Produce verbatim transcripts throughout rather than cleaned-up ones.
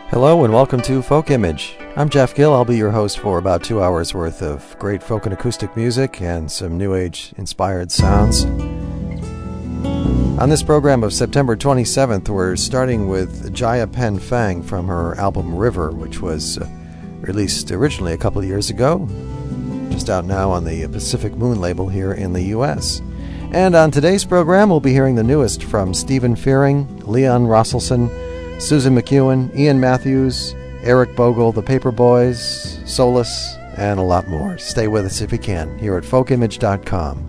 Hello and welcome to Folk Image. I'm Jeff Gill. I'll be your host for about two hours worth of great folk and acoustic music and some New Age inspired sounds. On this program of September twenty-seventh, we're starting with Jaya Pen Fang from her album River, which was uh, released originally a couple of years ago, just out now on the Pacific Moon label here in the U S. And on today's program, we'll be hearing the newest from Stephen Fearing, Leon Rosselson, Susan McEwen, Ian Matthews, Eric Bogle, the Paperboys, Solus, and a lot more. Stay with us if you can, here at folk image dot com.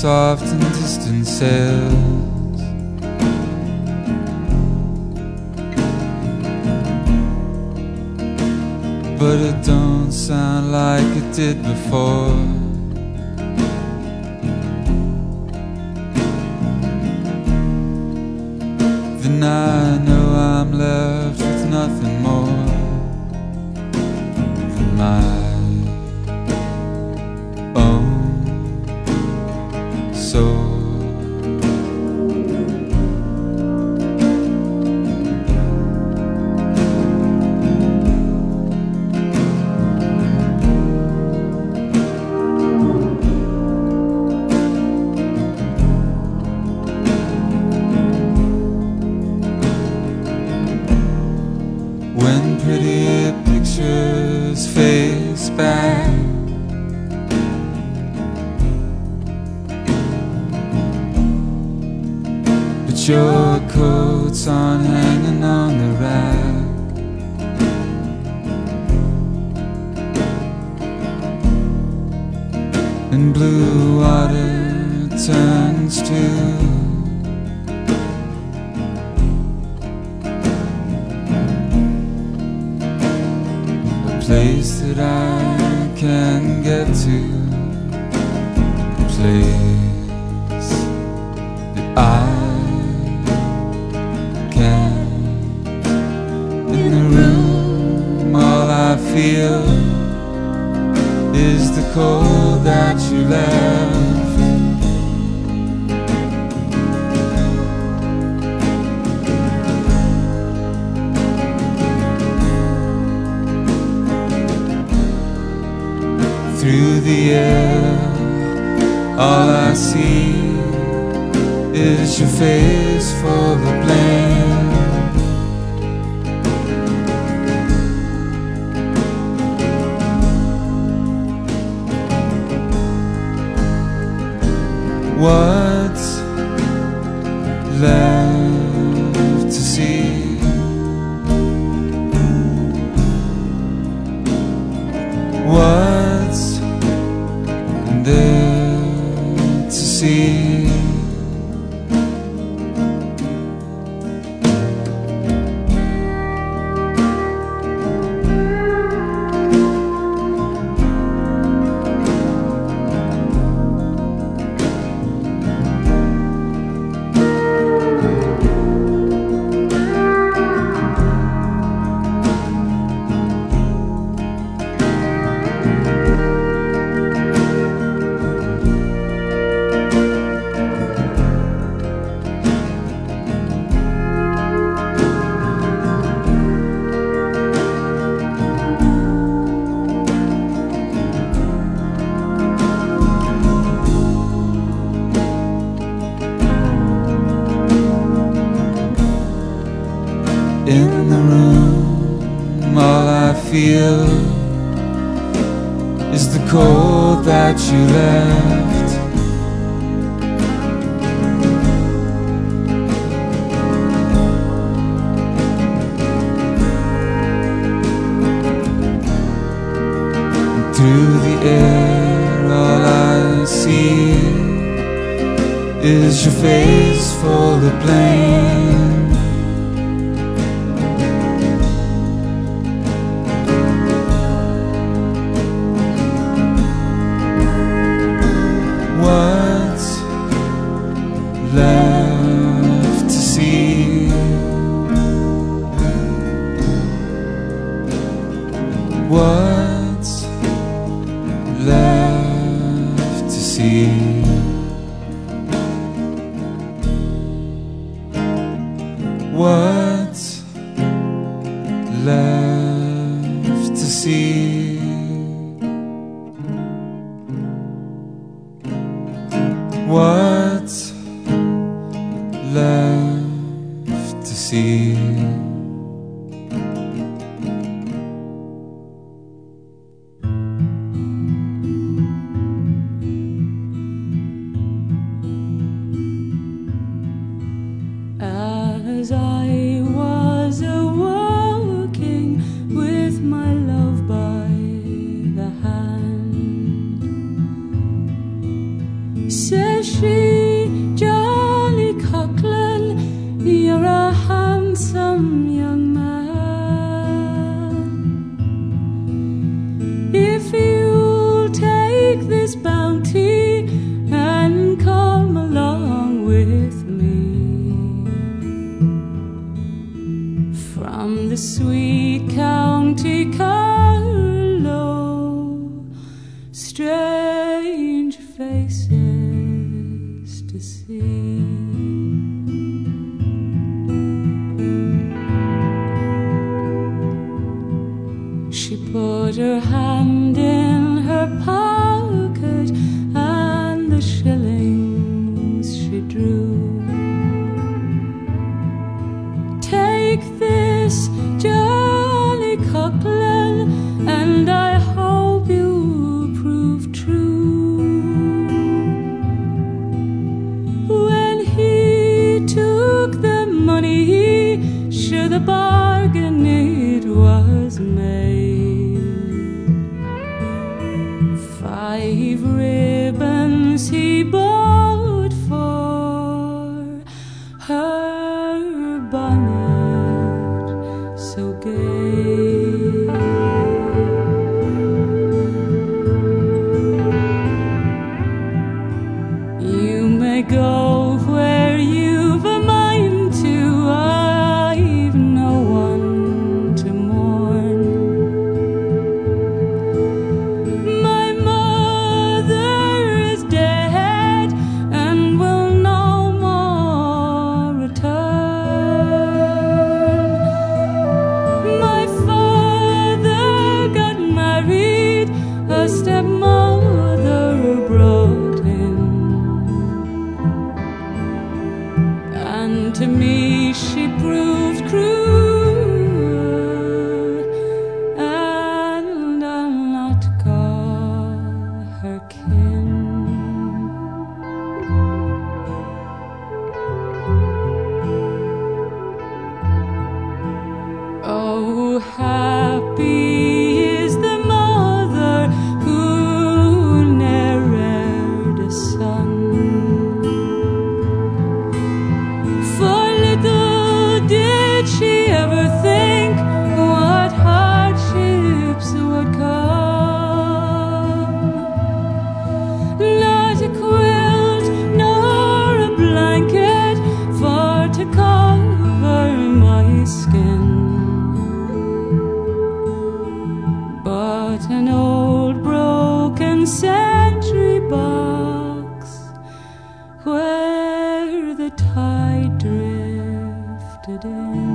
soft and distant sails. But it don't sound like it did before. Then I know I'm left with nothing more than my your coats on hanging on the rack. And blue water turns to a place that I can get to, a place that I feel is the cold that you left. Through the air, all I see is your face full of blame. What's left to see? What's there to see? In the room, all I feel is the cold that you left. Through the air, all I see is your face full of blame. What's left to see? What's left to see? What's left to see? What's left to see? As I was a-walking with my love by the hand, says she the sweet county Carlow, strange faces to see. She put her hand in her pocket and the shillings she drew. Take this, Jolly Coquelin, and I hope you prove true. When he took the money, sure the bargain it was made. Five ribbons he bought for her bonnet so gay. You may go where you've a mind to, I've no one to mourn. My mother is dead and will no more return. My father got married, a stepmother brought in, and to me she proved cruel, and I'll not call her kin. Oh, happy is the mother who ne'er reared a son. For little did she ever think what hardships would come. Not a quilt nor a blanket for to cover my skin, but an old broken sentry box where the tide drifted in.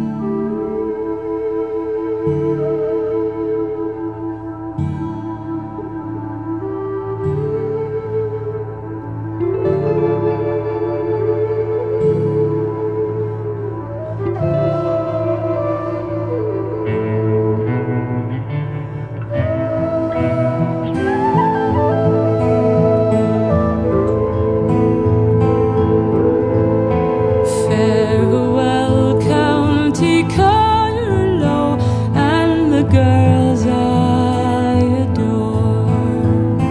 Farewell, County Carlow, and the girls I adore.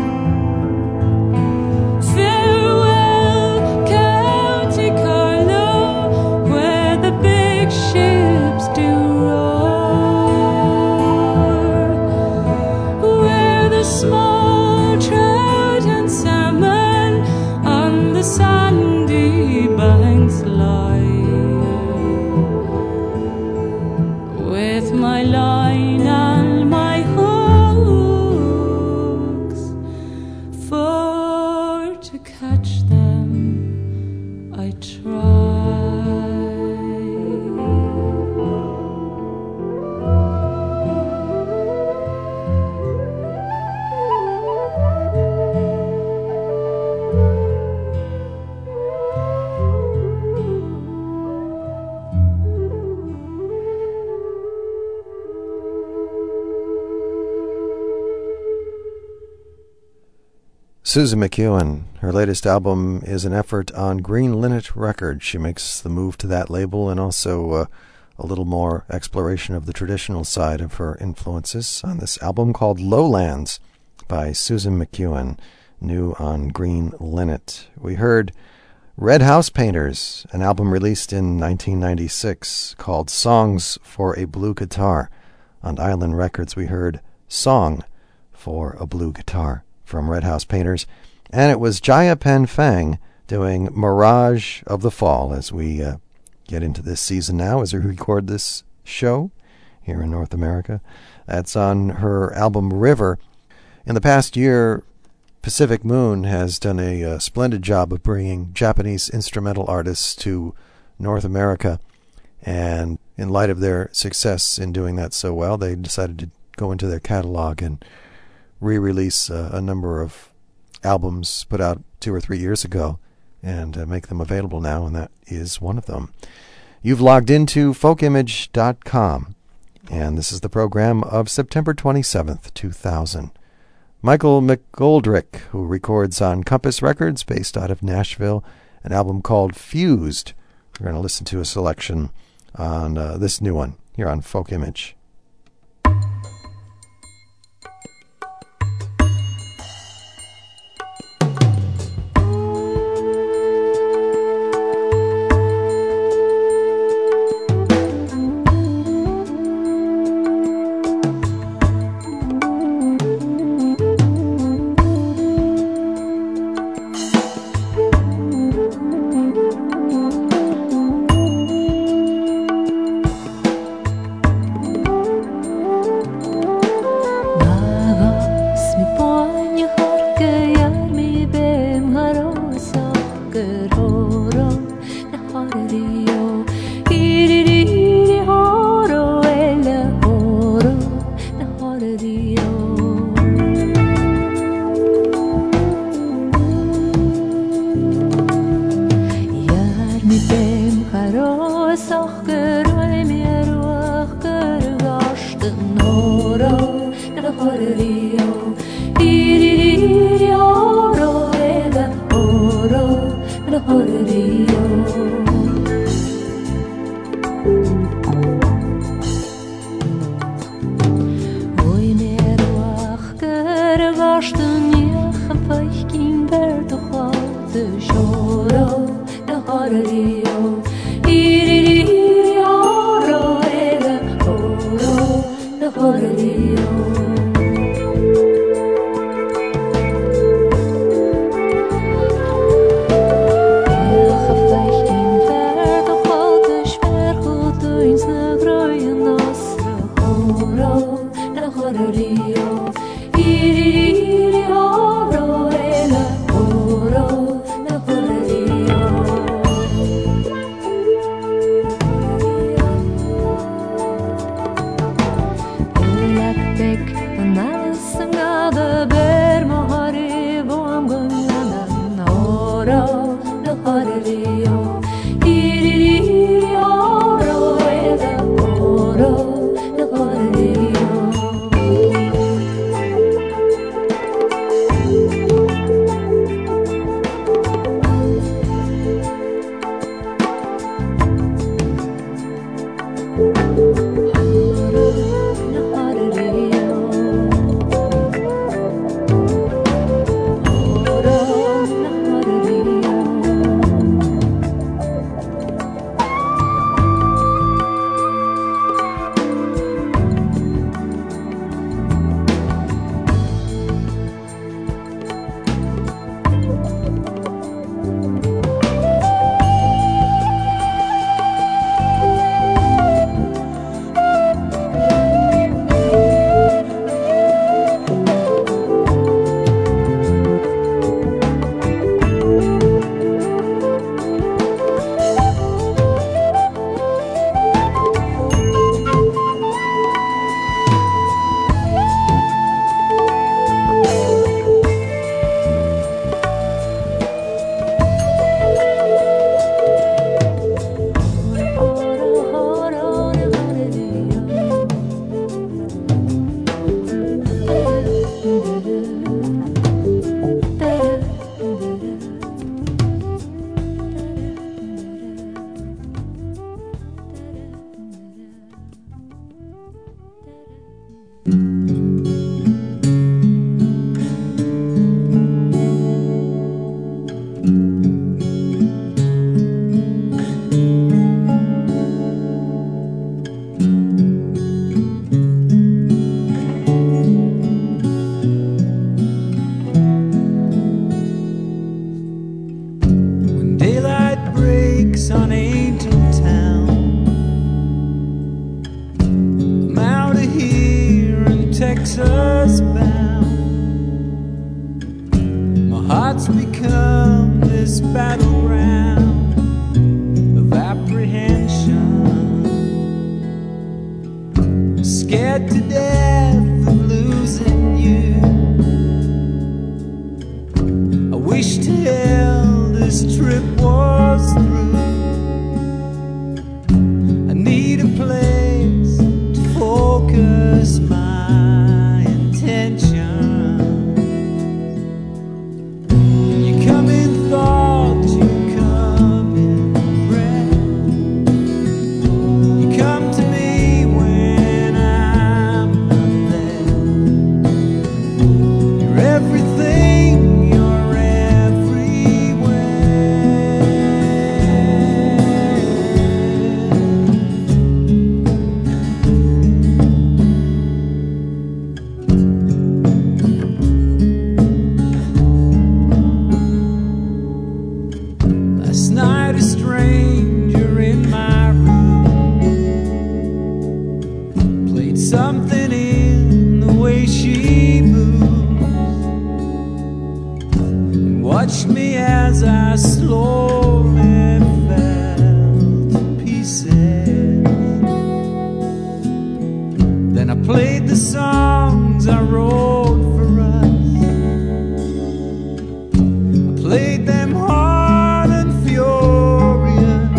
Farewell, County Carlow, where the big ships do roar, where the small trout and salmon on the sandy banks lie. With my line and my hooks, for to catch them I try. Susan McEwen, her latest album is an effort on Green Linnet Records. She makes the move to that label and also uh, a little more exploration of the traditional side of her influences on this album called Lowlands by Susan McEwen, new on Green Linnet. We heard Red House Painters, an album released in nineteen ninety-six called Songs for a Blue Guitar. On Island Records we heard Song for a Blue Guitar from Red House Painters, and it was Jaya Pen Fang doing Mirage of the Fall as we uh, get into this season now as we record this show here in North America. That's on her album River. In the past year, Pacific Moon has done a, a splendid job of bringing Japanese instrumental artists to North America. And in light of their success in doing that so well, they decided to go into their catalog and re-release uh, a number of albums put out two or three years ago and uh, make them available now, and that is one of them. You've logged into folk image dot com, and this is the program of September twenty-seventh, two thousand. Michael McGoldrick, who records on Compass Records, based out of Nashville, an album called Fused. We're going to listen to a selection on uh, this new one here on Folk Image. Electric scared to death of losing you. I wish to hell this trip was through. I need a place to focus my intention. You come in thought, you come in breath. You come to me when I'm not there. You're everything, you're Last night a stranger in my room played something in the way she moves and watched me as I slowly fell to pieces. Then I played the songs I wrote for us. I played them hard and furious.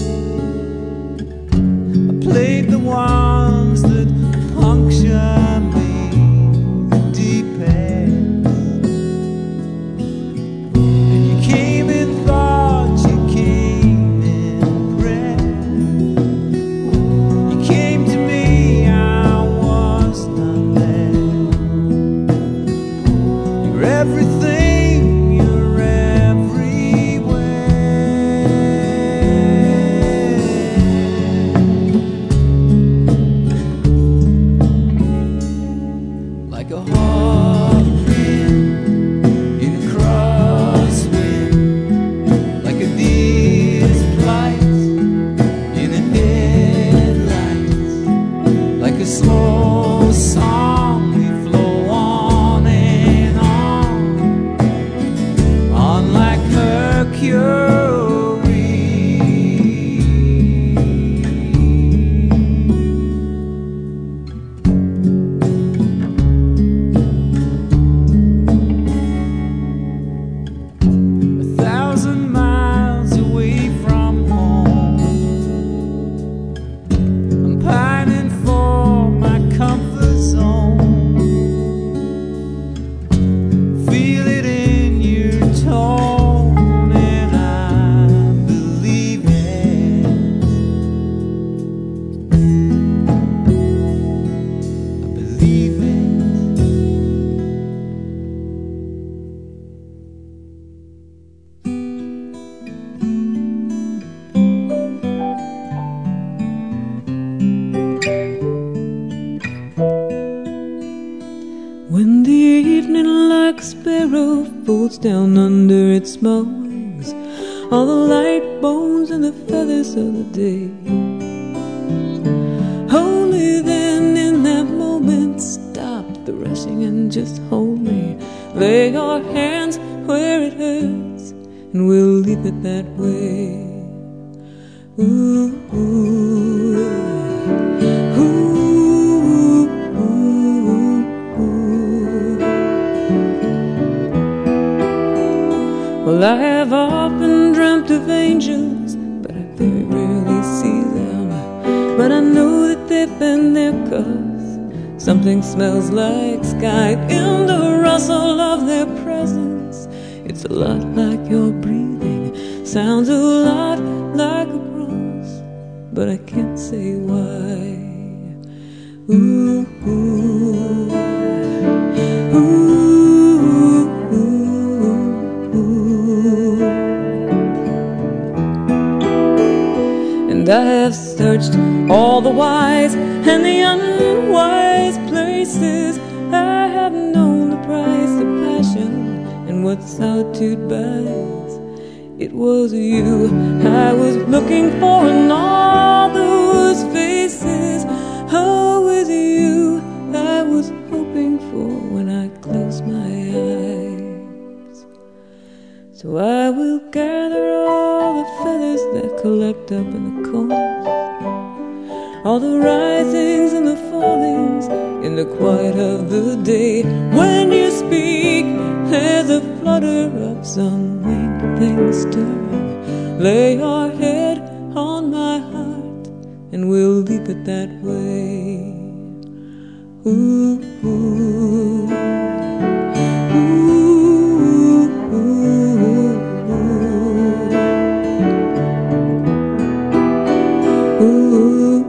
I played the ones that puncture me the deepest. And you came in thought, you came in breath. You came to me, I was not there. You're everything, you're everywhere. Like a hawk in a crosswind, like a deer's plight in a headlight, like a slow song we flow on and on, on like Mercury. A thousand miles away from home, I'm pining for my comfort zone. Feel it in your tone, and I believe it. I believe it. When the evening like a sparrow folds down under its small wings, all the light bones and the feathers of the day, only then in that moment stop the rushing and just hold me. Lay your hands where it hurts and we'll leave it that way. Ooh, ooh, ooh, ooh, ooh. Well, I have often dreamt of angels, but I very rarely see them. But I know that they've been there, 'cause something smells like sky in the rustle of their presence. It's a lot like your breathing, sounds a lot like a cross, but I can't say why. Ooh, ooh, ooh, ooh, ooh. And I have searched all the wise and the unwise places. I have known the price of passion and what solitude buys. It was you I was looking for in all those faces. Oh, it was you I was hoping for when I closed my eyes. So I will gather all the feathers that collect up in the corners, all the risings and the fallings in the quiet of the day. When you speak, there's a flutter of some winged thing stirring. Lay your head on my heart, and we'll leave it that way. Ooh, ooh, ooh, ooh, ooh, ooh.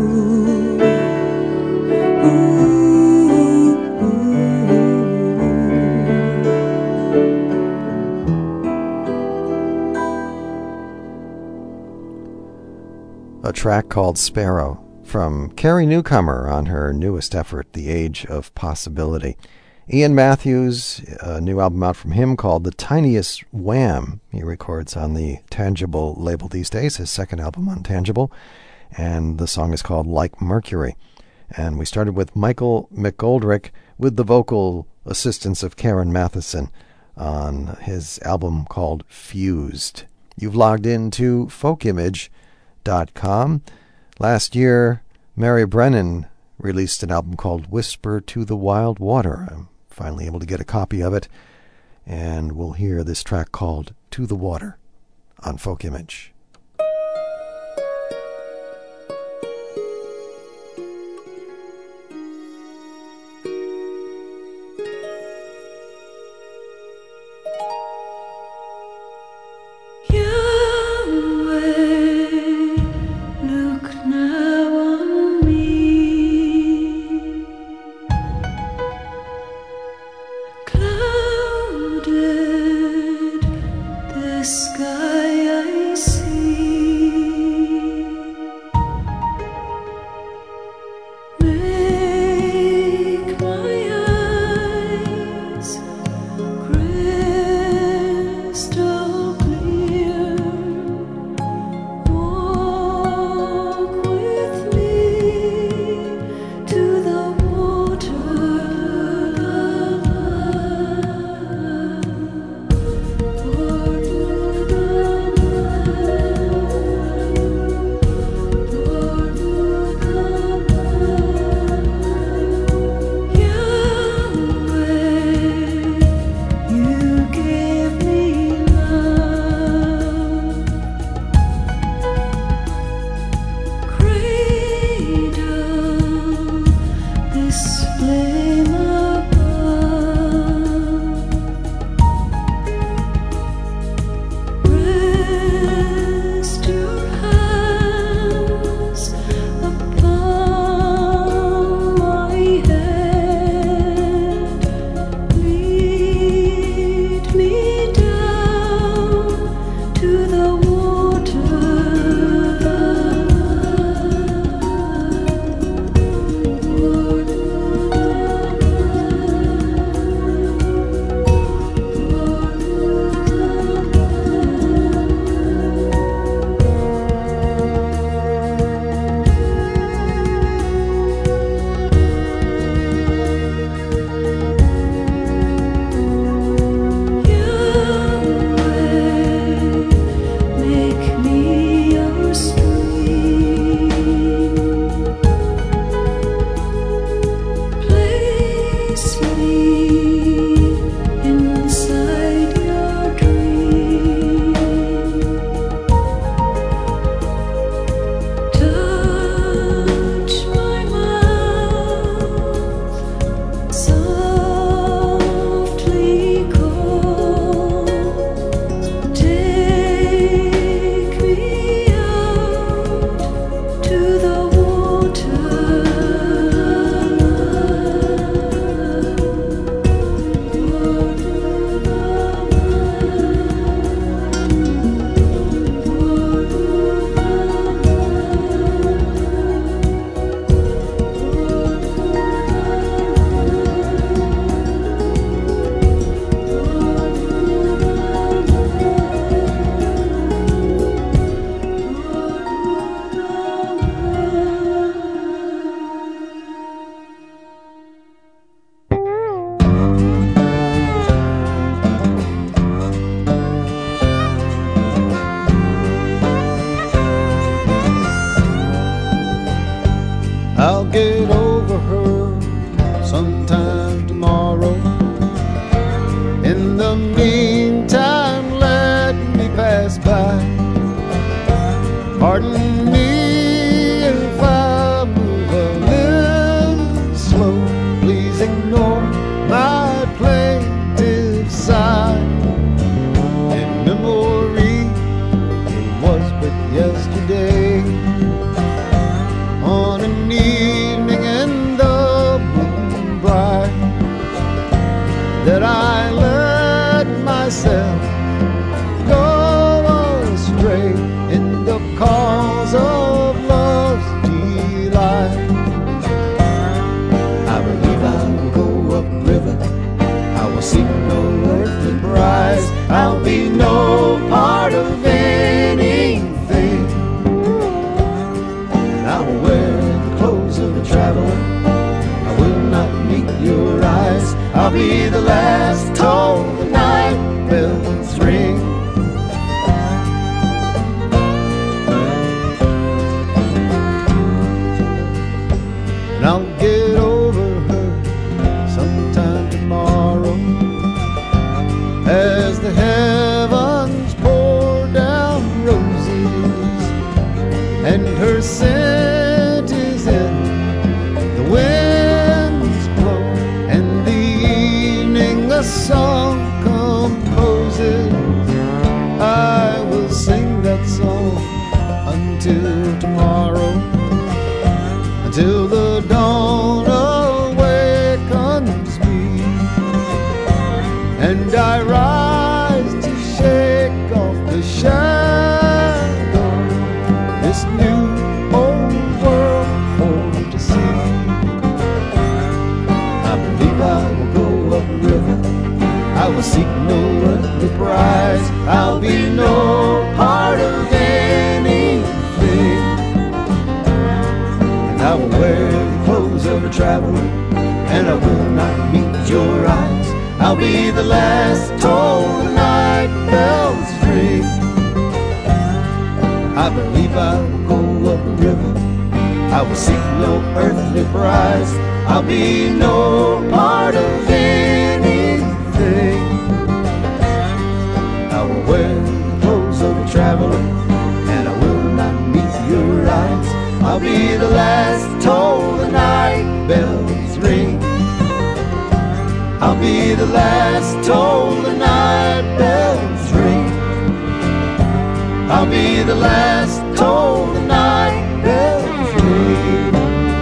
A track called Sparrow from Carrie Newcomer on her newest effort, The Age of Possibility. Ian Matthews, a new album out from him called The Tiniest Wham. He records on the Tangible label these days, his second album on Tangible, and the song is called Like Mercury. And we started with Michael McGoldrick with the vocal assistance of Karen Matheson on his album called Fused. You've logged into folk image dot com. Last year, Mary Brennan released an album called Whisper to the Wild Water. I'm finally able to get a copy of it, and we'll hear this track called To the Water on Folk Image. will wear the clothes of a traveler. I will not meet your eyes. I'll be the last till the night bells ring. And I'll get over her sometime tomorrow, as the heavens pour down roses and her scent is in the wind's blow, and the evening a song composes. I will sing that song until tomorrow, until the dawn awakens me, and I rise to shake off the shadow, this new old world for to see. I believe I will go up river, I will seek no earthly prize, I'll be no part of anything, and I will wear the clothes of a traveler, and I will not meet your eyes. I'll be the last till the night bells ring. I believe I will go up the river, I will seek no earthly prize, I'll be no part of anything. I will wear the clothes of a traveler, and I will not meet your eyes. I'll be the last till the night bells ring. I'll be the last till the night bells ring. I'll be the last till the night bells ring.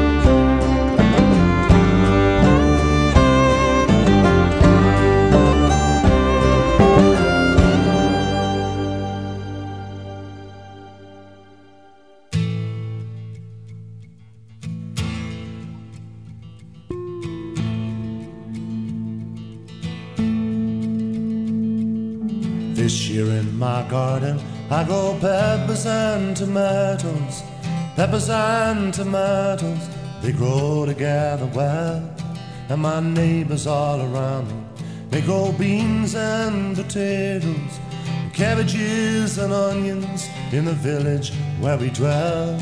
This year in my garden I grow peppers and tomatoes. Peppers and tomatoes, they grow together well. And my neighbors all around me, they grow beans and potatoes, cabbages and onions in the village where we dwell.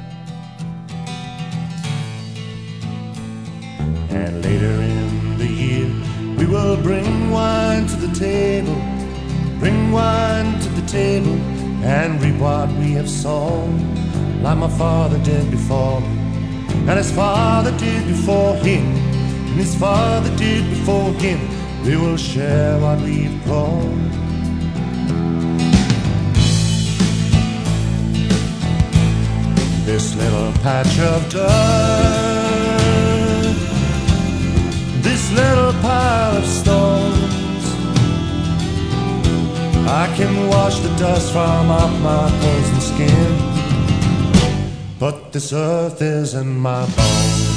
And later in the year we will bring wine to the table, bring wine to the table and reap what we have sown, like my father did before me, and his father did before him, and his father did before him. We will share what we've grown. This little patch of dirt, this little pile of stones, I can wash the dust from off my frozen skin, but this earth is in my bones.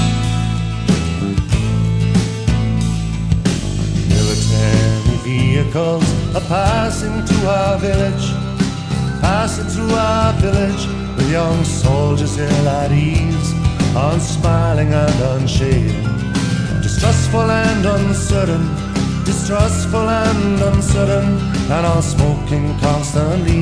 Military vehicles are passing through our village, passing through our village, with young soldiers ill at ease, unsmiling and unshaven, distrustful and uncertain, distrustful and uncertain, and all smoking constantly.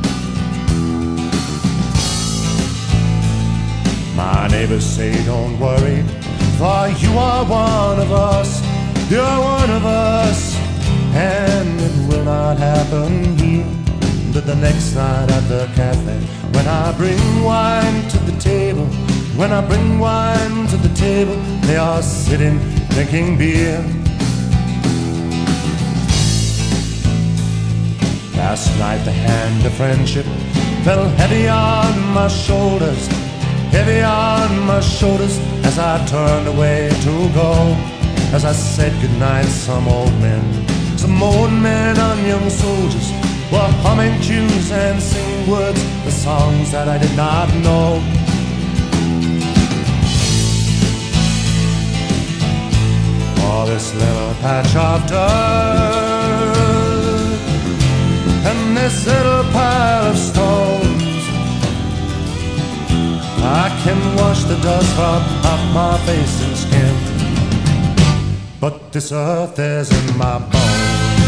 My neighbors say don't worry, for you are one of us, you're one of us, and it will not happen here. But the next night at the cafe, when I bring wine to the table, when I bring wine to the table, they are sitting drinking beer. Last night the hand of friendship fell heavy on my shoulders, heavy on my shoulders, as I turned away to go, as I said goodnight. Some old men, some old men and young soldiers were humming tunes and singing words, the songs that I did not know. For this little patch of dirt and this little pile of stones, I can wash the dust from off my face and skin, but this earth is in my bones.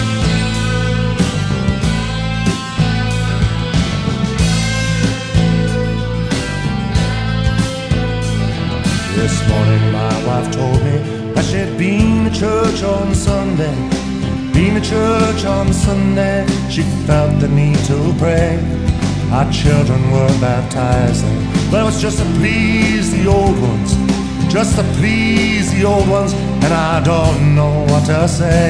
This morning my wife told me that she'd been to church on Sunday. Been to church on Sunday, she felt the need to pray. Our children were baptized, but it was just to please the old ones, just to please the old ones, and I don't know what to say.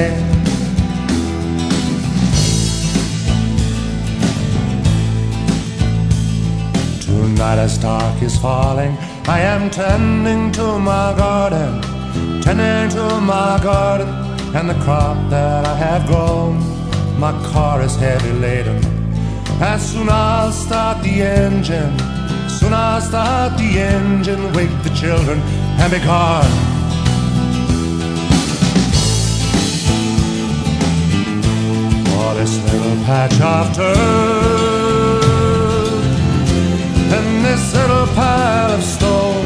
Tonight as dark is falling, I am tending to my garden, tending to my garden, and the crop that I have grown. My car is heavy laden, and soon I'll start the engine, soon I'll start the engine, wake the children and be gone. For this little patch of turf and this little pile of stone,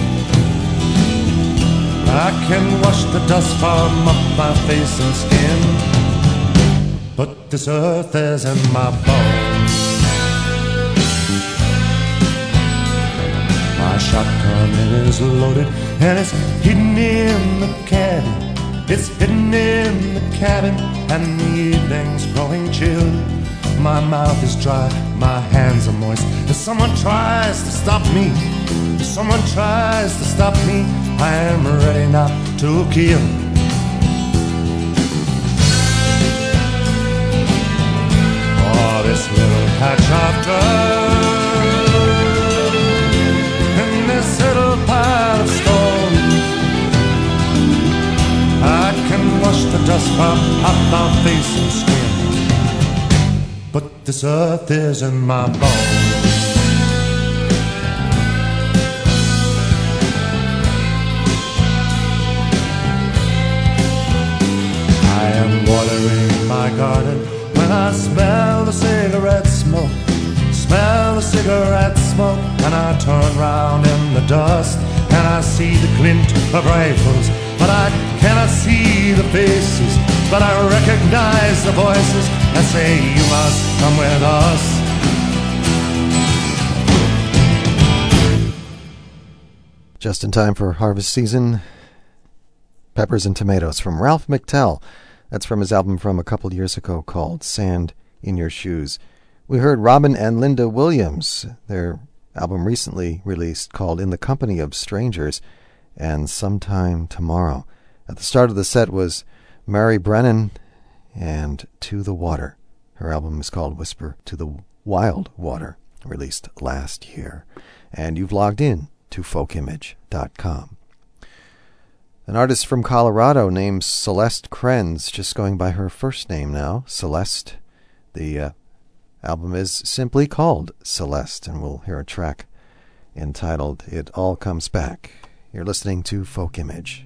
I can wash the dust from off my face and skin, but this earth is in my bones. My shotgun is loaded and it's hidden in the cabin. It's hidden in the cabin, and the evening's growing chill. My mouth is dry, my hands are moist. If someone tries to stop me, if someone tries to stop me, I am ready not to kill. Oh, this little patch of dirt and this little pile of stone, I can wash the dust from off my face and skin, but this earth is in my bones. I am watering my garden when I smell the cigarette smoke, smell the cigarette smoke, and I turn round in the dust and I see the glint of rifles, but I cannot see the faces, but I recognize the voices and say, you must come with us. Just in time for harvest season, Peppers and Tomatoes from Ralph McTell. That's from his album from a couple years ago called Sand in Your Shoes. We heard Robin and Linda Williams, their album recently released called In the Company of Strangers, and Sometime Tomorrow. At the start of the set was Mary Brennan and To the Water. Her album is called Whisper to the Wild Water, released last year. And you've logged in to folk image dot com. An artist from Colorado named Celeste Krenz, just going by her first name now, Celeste. The uh, album is simply called Celeste, and we'll hear a track entitled It All Comes Back. You're listening to Folk Image.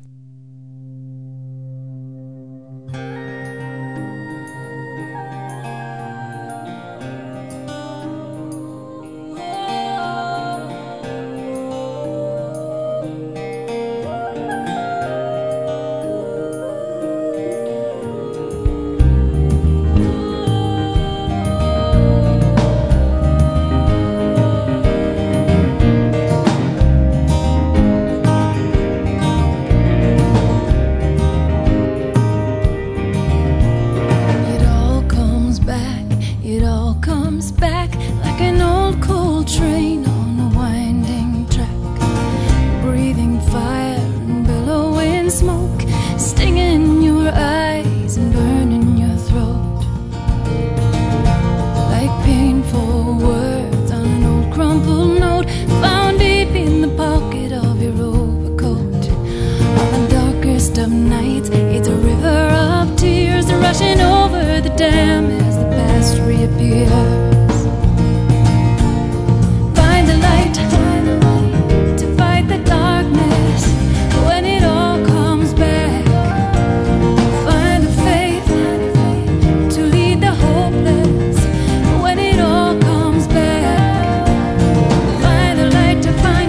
To find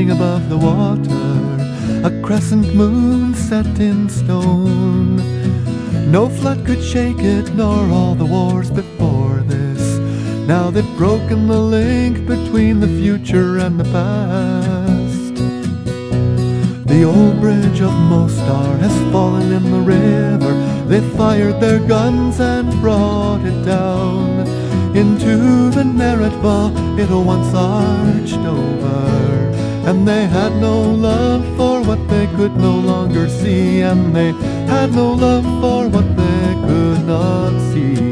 standing above the water, a crescent moon set in stone. No flood could shake it, nor all the wars before this. Now they've broken the link between the future and the past. The old bridge of Mostar has fallen in the river. They fired their guns and brought it down into the Neretva it once arched over. And they had no love for what they could no longer see, and they had no love for what they could not see.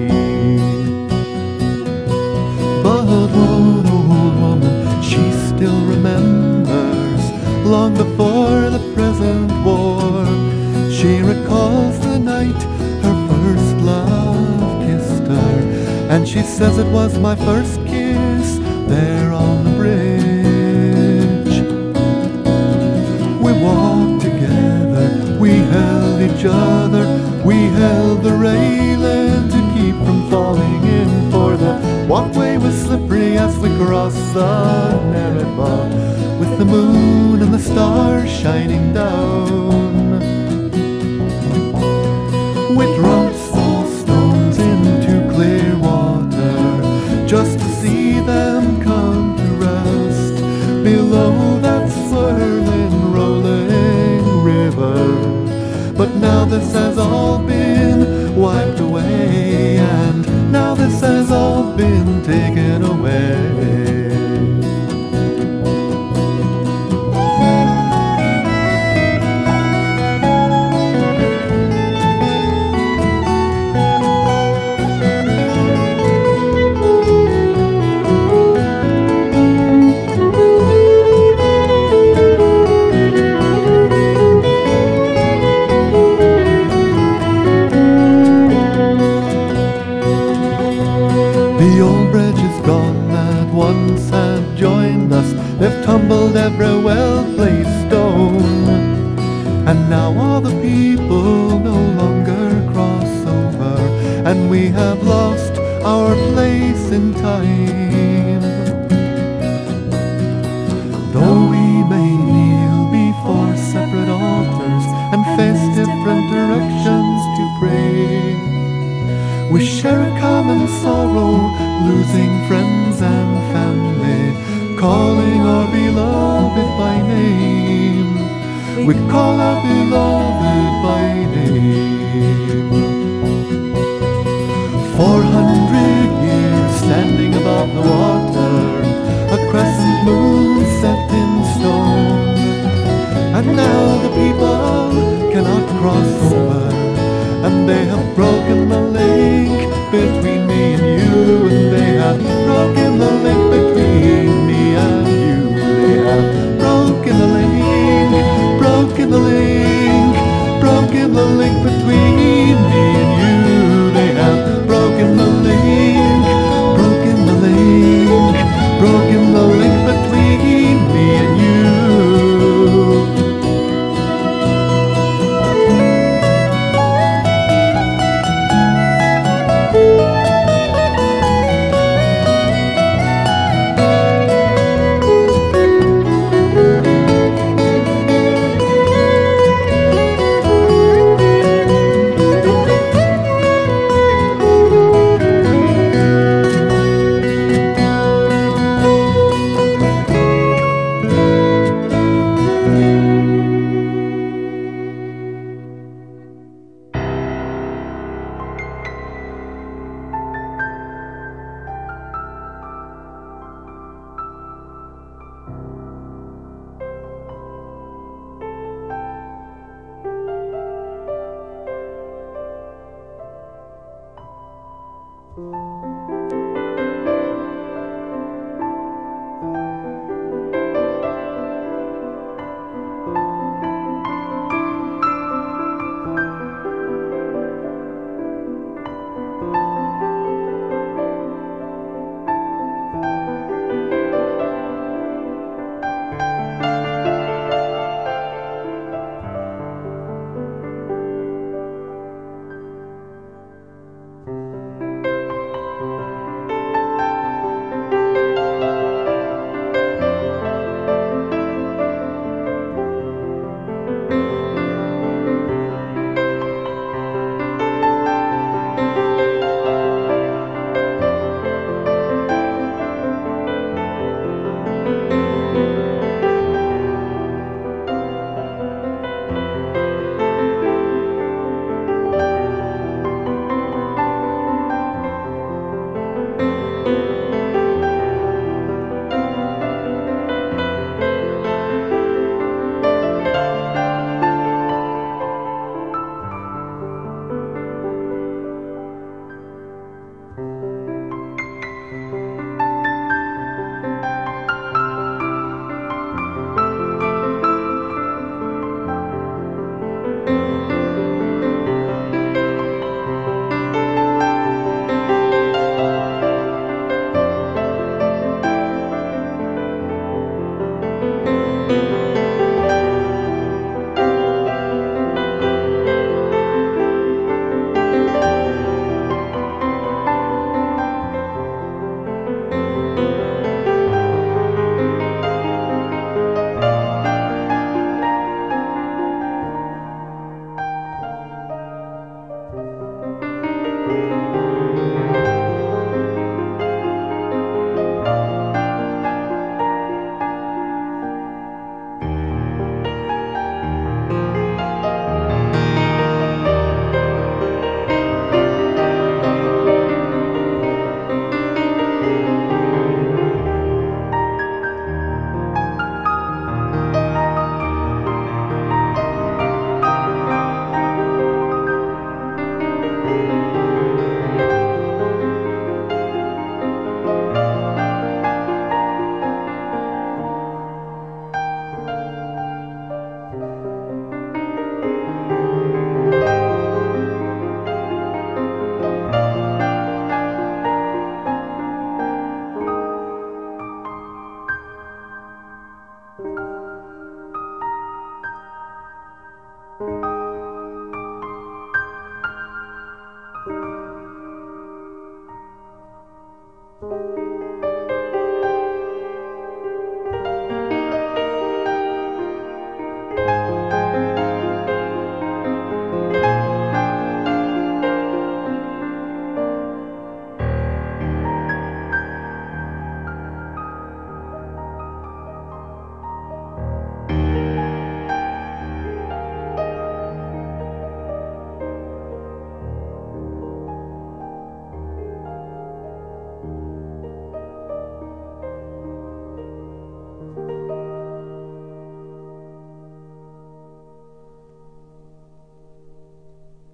But one old woman, she still remembers, long before the present war. She recalls the night her first love kissed her, and she says it was my first kiss there on the bridge. We walked together, we held each other, we held the railing to keep from falling in, for the walkway was slippery as we crossed the Neretva, with the moon and the stars shining down. We dropped small stones into clear water, just to see them come to rest below that swirling, rolling river. But now this has all been wiped away, and now this has all been taken away. The old bridge is gone that once had joined us. They've tumbled every well-placed stone, and now all the people no longer cross over, and we have lost our place in time. Though we may kneel before separate altars and face different directions to pray, we share a common sorrow, losing friends and family, calling our beloved by name. We call our beloved by name. Four hundred years standing above the water, a crescent moon set in stone. And now the people cannot cross over, and they have broken the link between me and you, and they have broken the link between me and you. They have broken the link, broken the link, broken the link between me and you. They have broken the link, broken the link, broken the link between me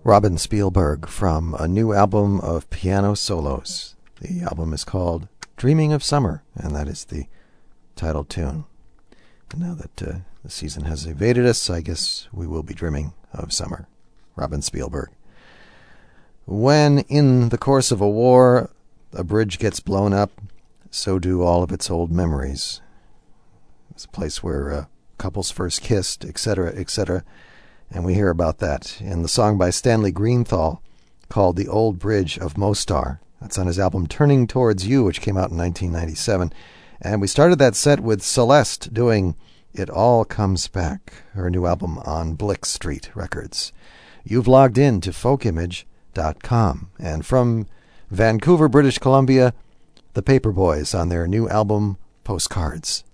Robin Spielberg from a new album of piano solos. The album is called Dreaming of Summer, and that is the title tune. And now that uh, the season has evaded us, I guess we will be dreaming of summer. Robin Spielberg. When, in the course of a war, a bridge gets blown up, so do all of its old memories. It's a place where uh, couples first kissed, et cetera, et cetera, and we hear about that in the song by Stanley Greenthal called The Old Bridge of Mostar. That's on his album Turning Towards You, which came out in nineteen ninety-seven. And we started that set with Celeste doing It All Comes Back, her new album on Blick Street Records. You've logged in to folk image dot com. And from Vancouver, British Columbia, the Paperboys on their new album, Postcards.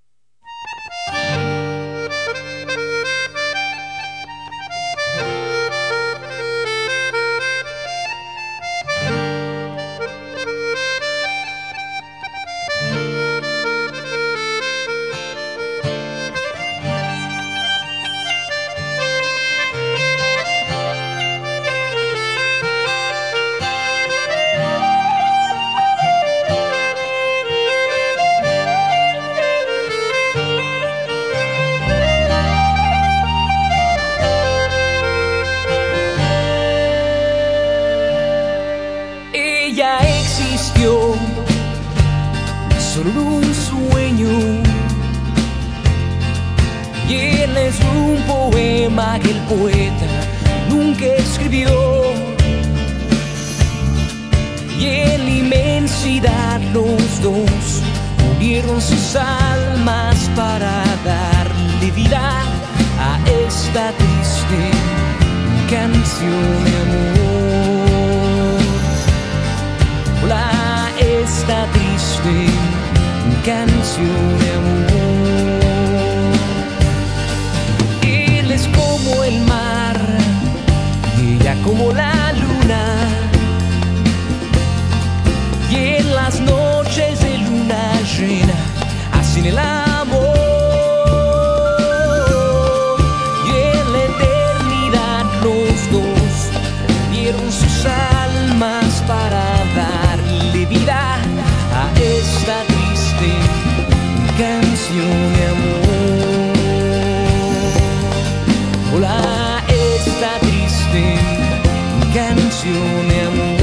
Solo un sueño, y él es un poema que el poeta nunca escribió, y en la inmensidad los dos unieron sus almas para darle vida a esta triste canción de amor. Hola, esta triste canción de amor. Él es como el mar y ella como la luna, y en las noches de luna llena hacen el amor, y en la eternidad los dos dieron sus almas para darle vida a esta triste canción de amor. Hola, esta triste canción de amor.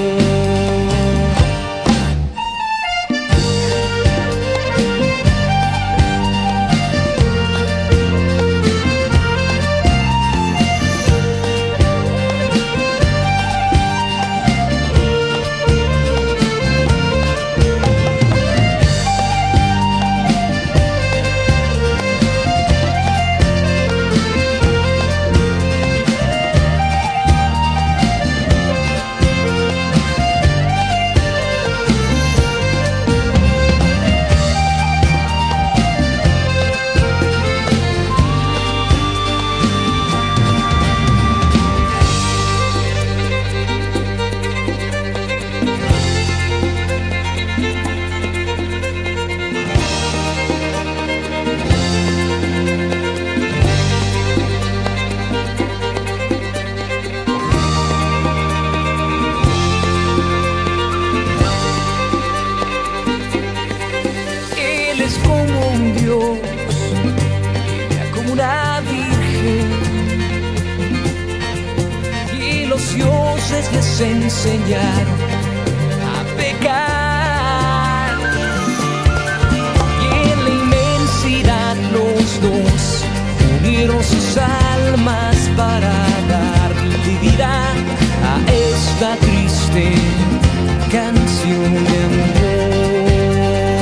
Les enseñaron a pecar, y en la inmensidad los dos unieron sus almas para darle vida a esta triste canción de amor.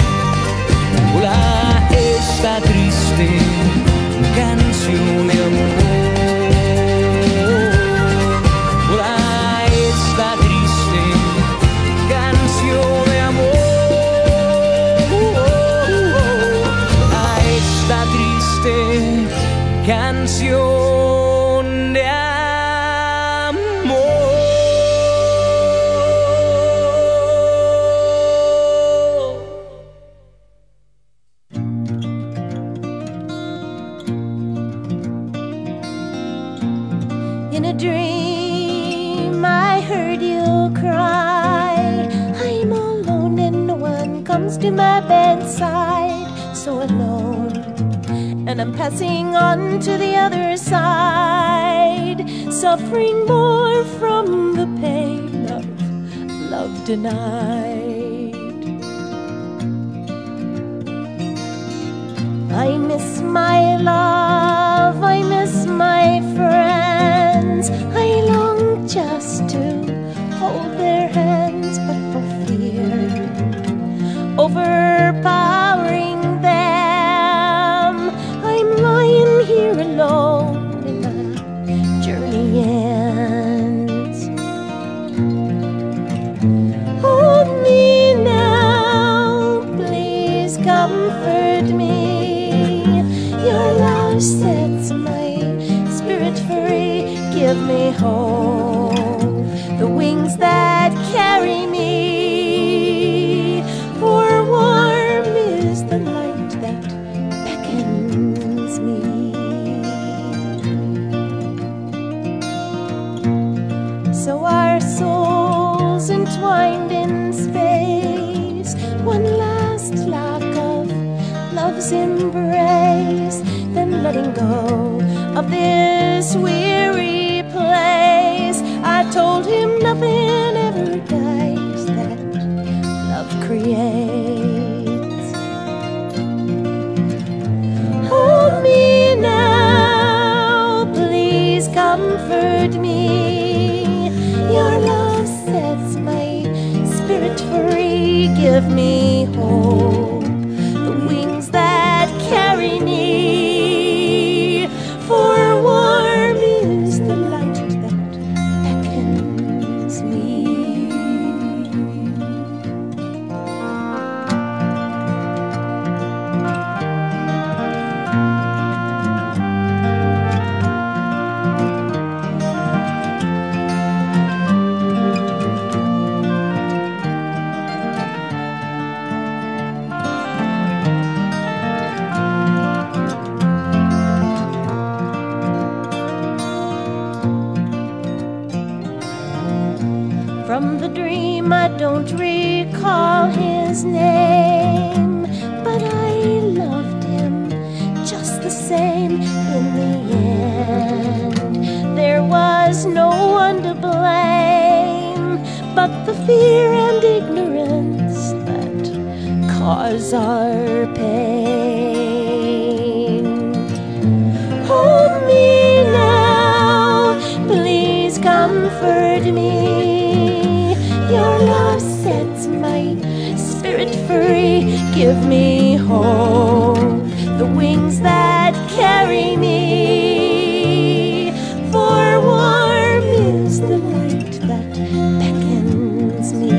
Hola, esta triste canción de amor. Canción de amor. In a dream heard you cry. I'm alone and no one comes to my bedside. So alone, and I'm passing on to the other side, suffering more from the pain of love denied. I miss my love, I miss my friends. I long just to hold their hands, but for fear overpowering them, I'm lying here alone and my journey ends. Hold me now, please comfort me. Your love sets my spirit free. Give me hope, the wings that carry me. For warm is the light that beckons me. So our souls entwined in space, one last lack of love's embrace, then letting go of this weary place. I told him nothing ever dies that love creates. Hold me now, please comfort me. Your love sets my spirit free. Give me hope, the wings that carry me. For warm is the light that beckons me. From the dream I don't recall his name, but I loved him just the same. In the end, there was no one to blame but the fear and ignorance that cause our pain. Hold me now, please comfort me. Your love sets my spirit free. Give me hope, the wings that carry me. For warm is the light that beckons me.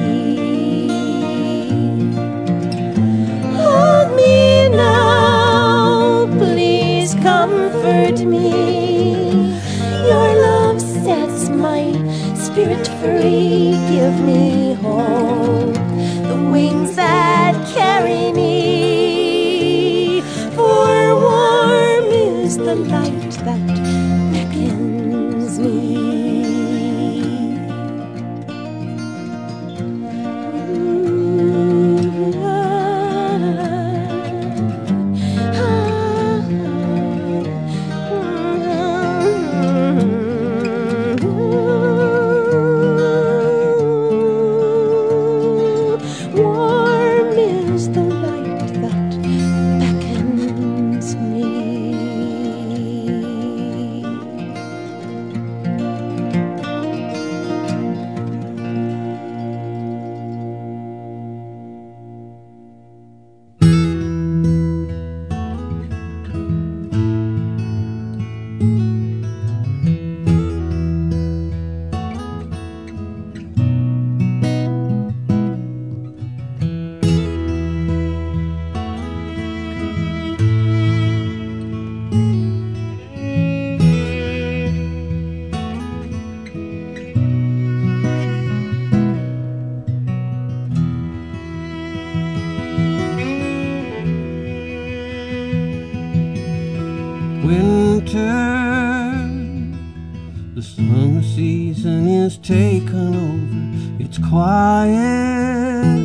Hold me now, please comfort me. Your love sets my spirit free. Give me hope, the wings that carry me. For warm is the light that beckons me. The summer season is taken over, it's quiet.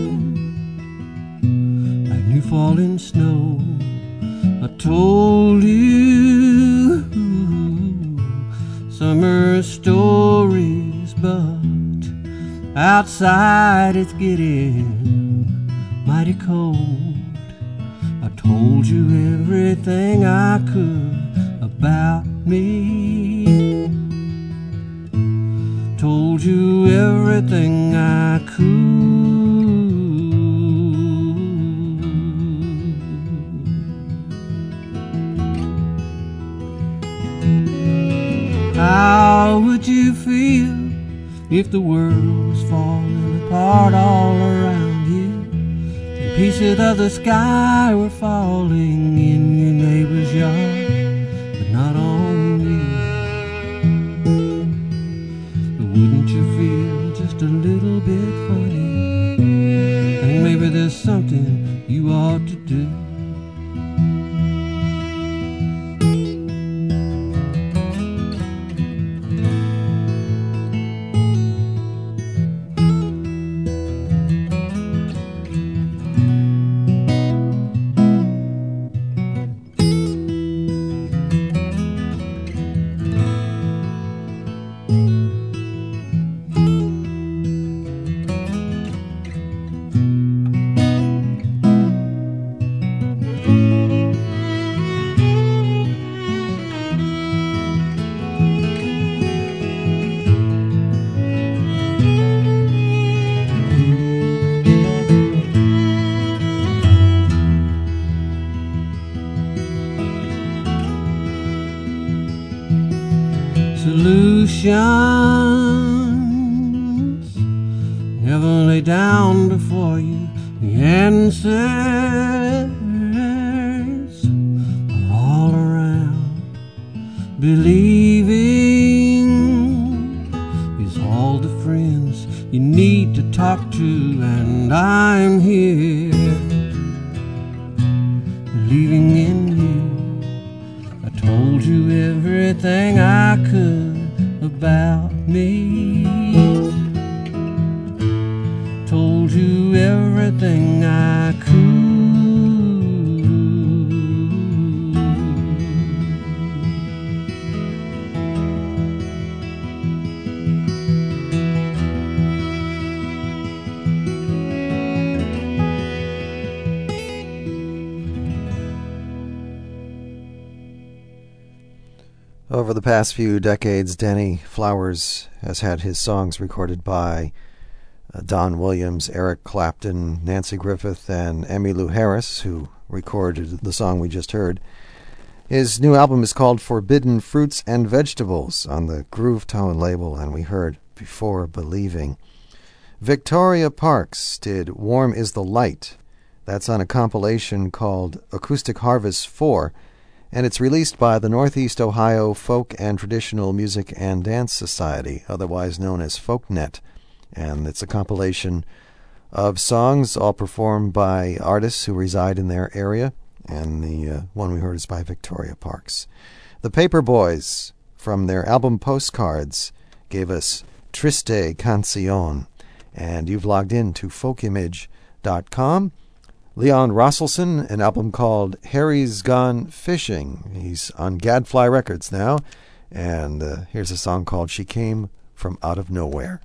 Like new falling snow, I told you summer stories, but outside it's getting mighty cold. I told you everything I could about me. Told you everything I could. How would you feel if the world was falling apart all around you, and pieces of the sky were falling in your neighbor's yard, but not on you? But wouldn't you feel just a little bit funny? Think maybe there's something you ought to do. Solutions never lay down before you. The answers are all around. Believing is all the friends you need to talk to, and I'm here believing in you. I told you everything I could about me. Told you everything I could. Over the past few decades, Danny Flowers has had his songs recorded by uh, Don Williams, Eric Clapton, Nancy Griffith, and Emmylou Harris, who recorded the song we just heard. His new album is called Forbidden Fruits and Vegetables on the Groove Tone label, and we heard Before Believing. Victoria Parks did Warm is the Light. That's on a compilation called Acoustic Harvest four, and it's released by the Northeast Ohio Folk and Traditional Music and Dance Society, otherwise known as FolkNet. And it's a compilation of songs all performed by artists who reside in their area, and the uh, one we heard is by Victoria Parks. The Paperboys, from their album Postcards, gave us Triste Canción, and you've logged in to folk image dot com. Leon Rosselson, an album called Harry's Gone Fishing. He's on Gadfly Records now, and uh, here's a song called She Came From Out of Nowhere.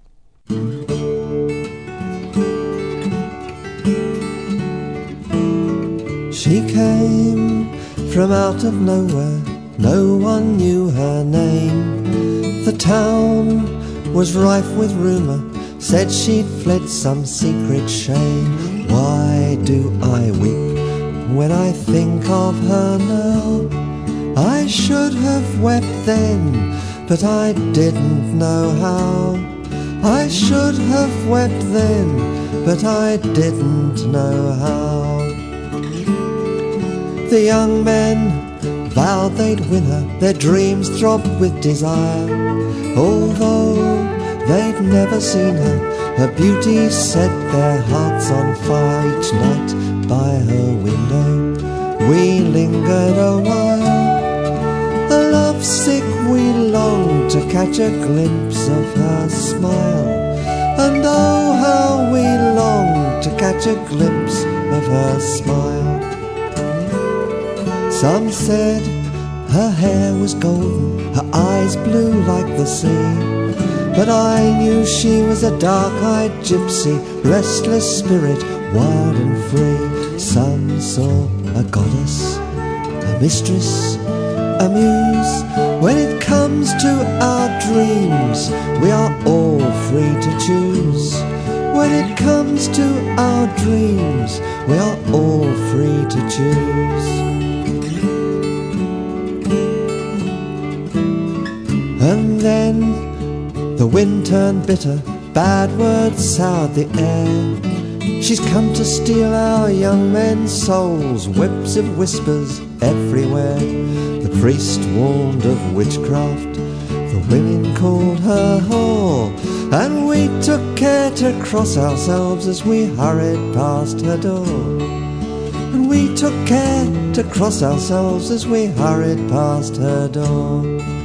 She came from out of nowhere, no one knew her name. The town was rife with rumor, said she'd fled some secret shame. Why do I weep when I think of her now? I should have wept then, but I didn't know how. I should have wept then, but I didn't know how. The young men vowed they'd win her, their dreams throbbed with desire. Although they'd never seen her, her beauty set their hearts on fire. Each night by her window we lingered a while. Lovesick we longed to catch a glimpse of her smile. And oh, how we longed to catch a glimpse of her smile. Some said her hair was golden, her eyes blue like the sea, but I knew she was a dark-eyed gypsy, restless spirit, wild and free. Some saw a goddess, a mistress, a muse. When it comes to our dreams, we are all free to choose. When it comes to our dreams, we are all free to choose. And then the wind turned bitter, bad words soured the air. She's come to steal our young men's souls, webs of whispers everywhere. The priest warned of witchcraft, the women called her whore, and we took care to cross ourselves as we hurried past her door. And we took care to cross ourselves as we hurried past her door.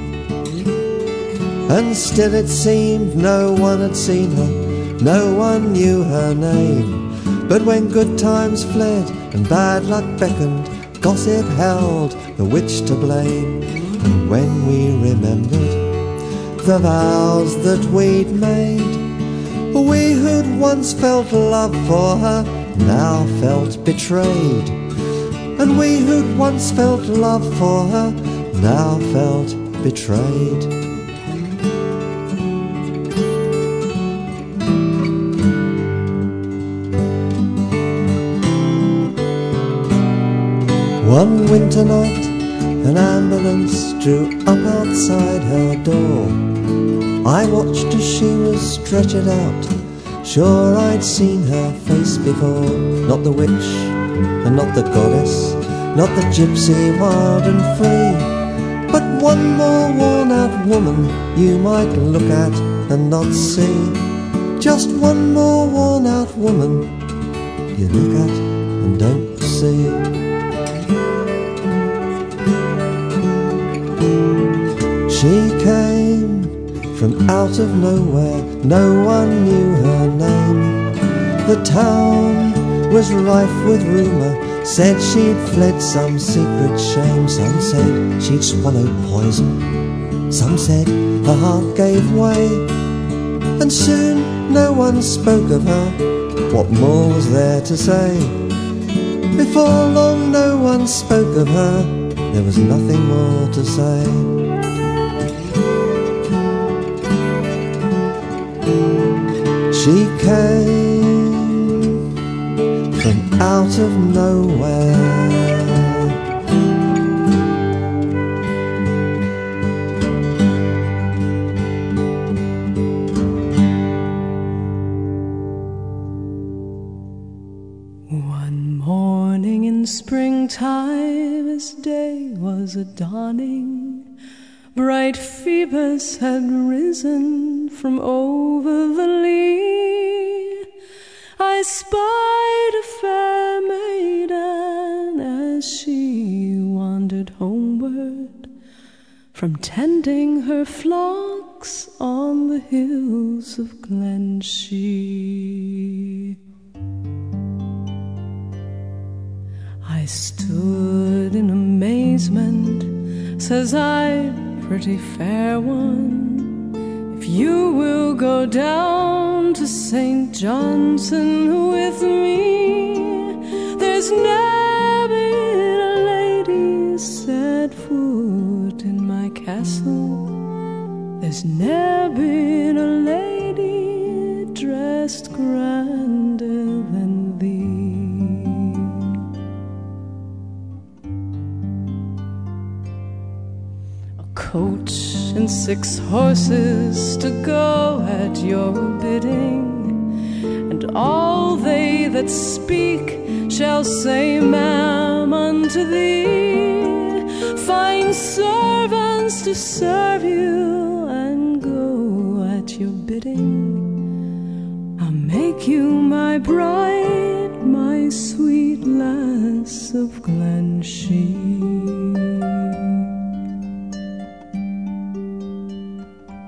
And still it seemed no one had seen her, no one knew her name. But when good times fled and bad luck beckoned, gossip held the witch to blame. And when we remembered the vows that we'd made, we who'd once felt love for her now felt betrayed. And we who'd once felt love for her now felt betrayed. One winter night, an ambulance drew up outside her door. I watched as she was stretchered out, sure I'd seen her face before. Not the witch, and not the goddess, not the gypsy wild and free, but one more worn-out woman you might look at and not see. Just one more worn-out woman you look at and don't see. She came from out of nowhere, no one knew her name. The town was rife with rumour, said she'd fled some secret shame. Some said she'd swallowed poison, some said her heart gave way. And soon no one spoke of her, what more was there to say? Before long no one spoke of her, there was nothing more to say. She came from out of nowhere. One morning in springtime, as day was a dawning, bright Phoebus had risen from over the lea. I spied a fair maiden as she wandered homeward from tending her flocks on the hills of Glenshee. I stood in amazement, says I, pretty fair one, if you will go down to Saint Johnson with me, there's never been a lady set foot in my castle, there's never been a lady dressed grander than thee. Coach and six horses to go at your bidding, and all they that speak shall say, ma'am, unto thee. Find servants to serve you and go at your bidding. I'll make you my bride, my sweet lass of Glenshee.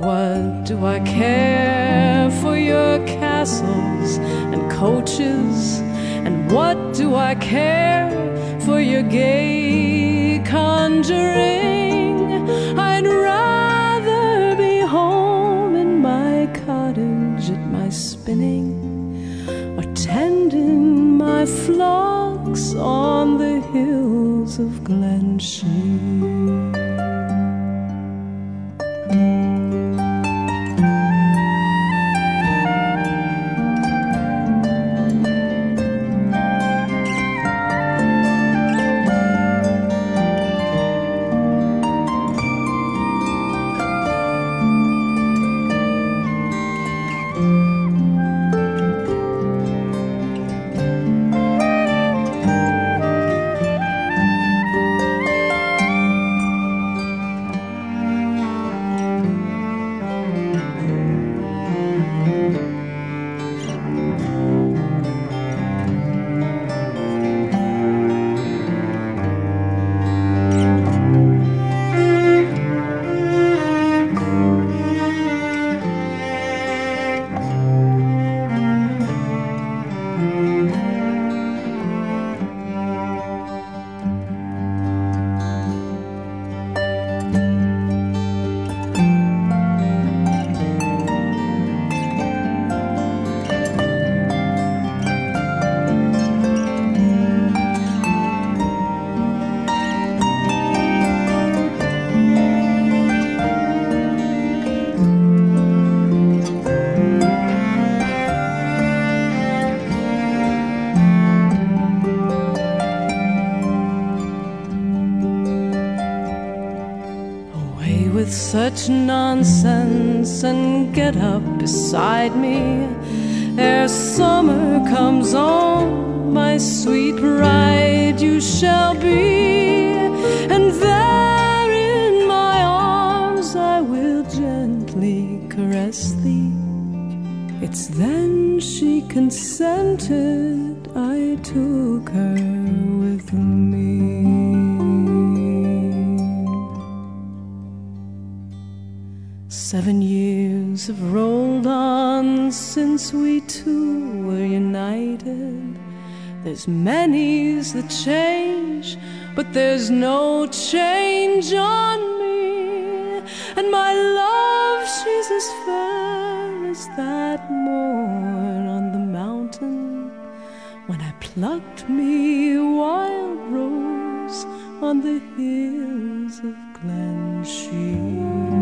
what do I care for your castles and coaches? And what do I care for your gay conjuring? I'd rather be home in my cottage at my spinning, or tending my flocks on the hills of Glenshee. Such nonsense, and get up beside me ere summer comes on. My sweet bride you shall be, and there in my arms I will gently caress thee. It's then she consented, I took her with me. Seven years have rolled on since we two were united. There's many's the change, but there's no change on me. And my love, she's as fair as that morn on the mountain when I plucked me a wild rose on the hills of Glenshee.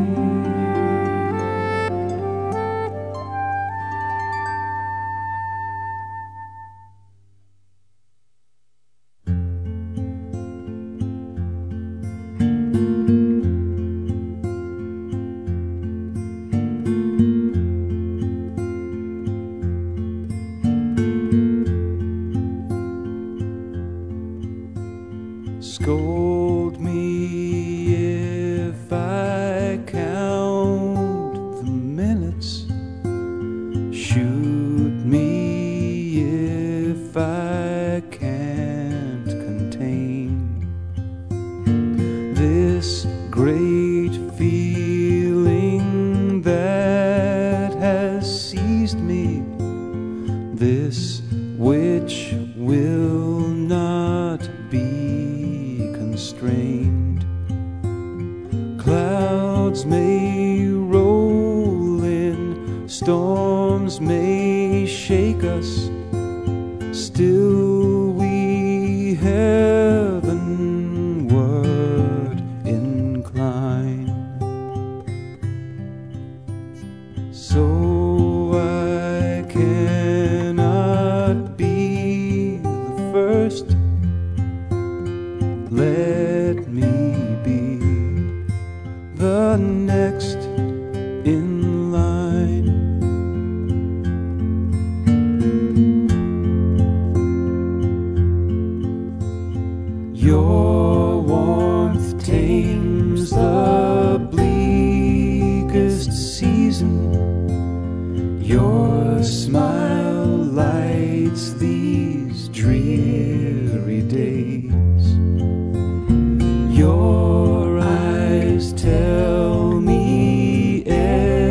Scold me if I count the minutes. Shoot me if I can't contain this great feeling that has seized me, this which will not be constrained. Clouds may roll in, storms may shake us, still we heavenward incline. So I cannot be the first, let me be the next in line. Your warmth tames the bleakest season. Your smile lights these dreary days. Your eyes tell me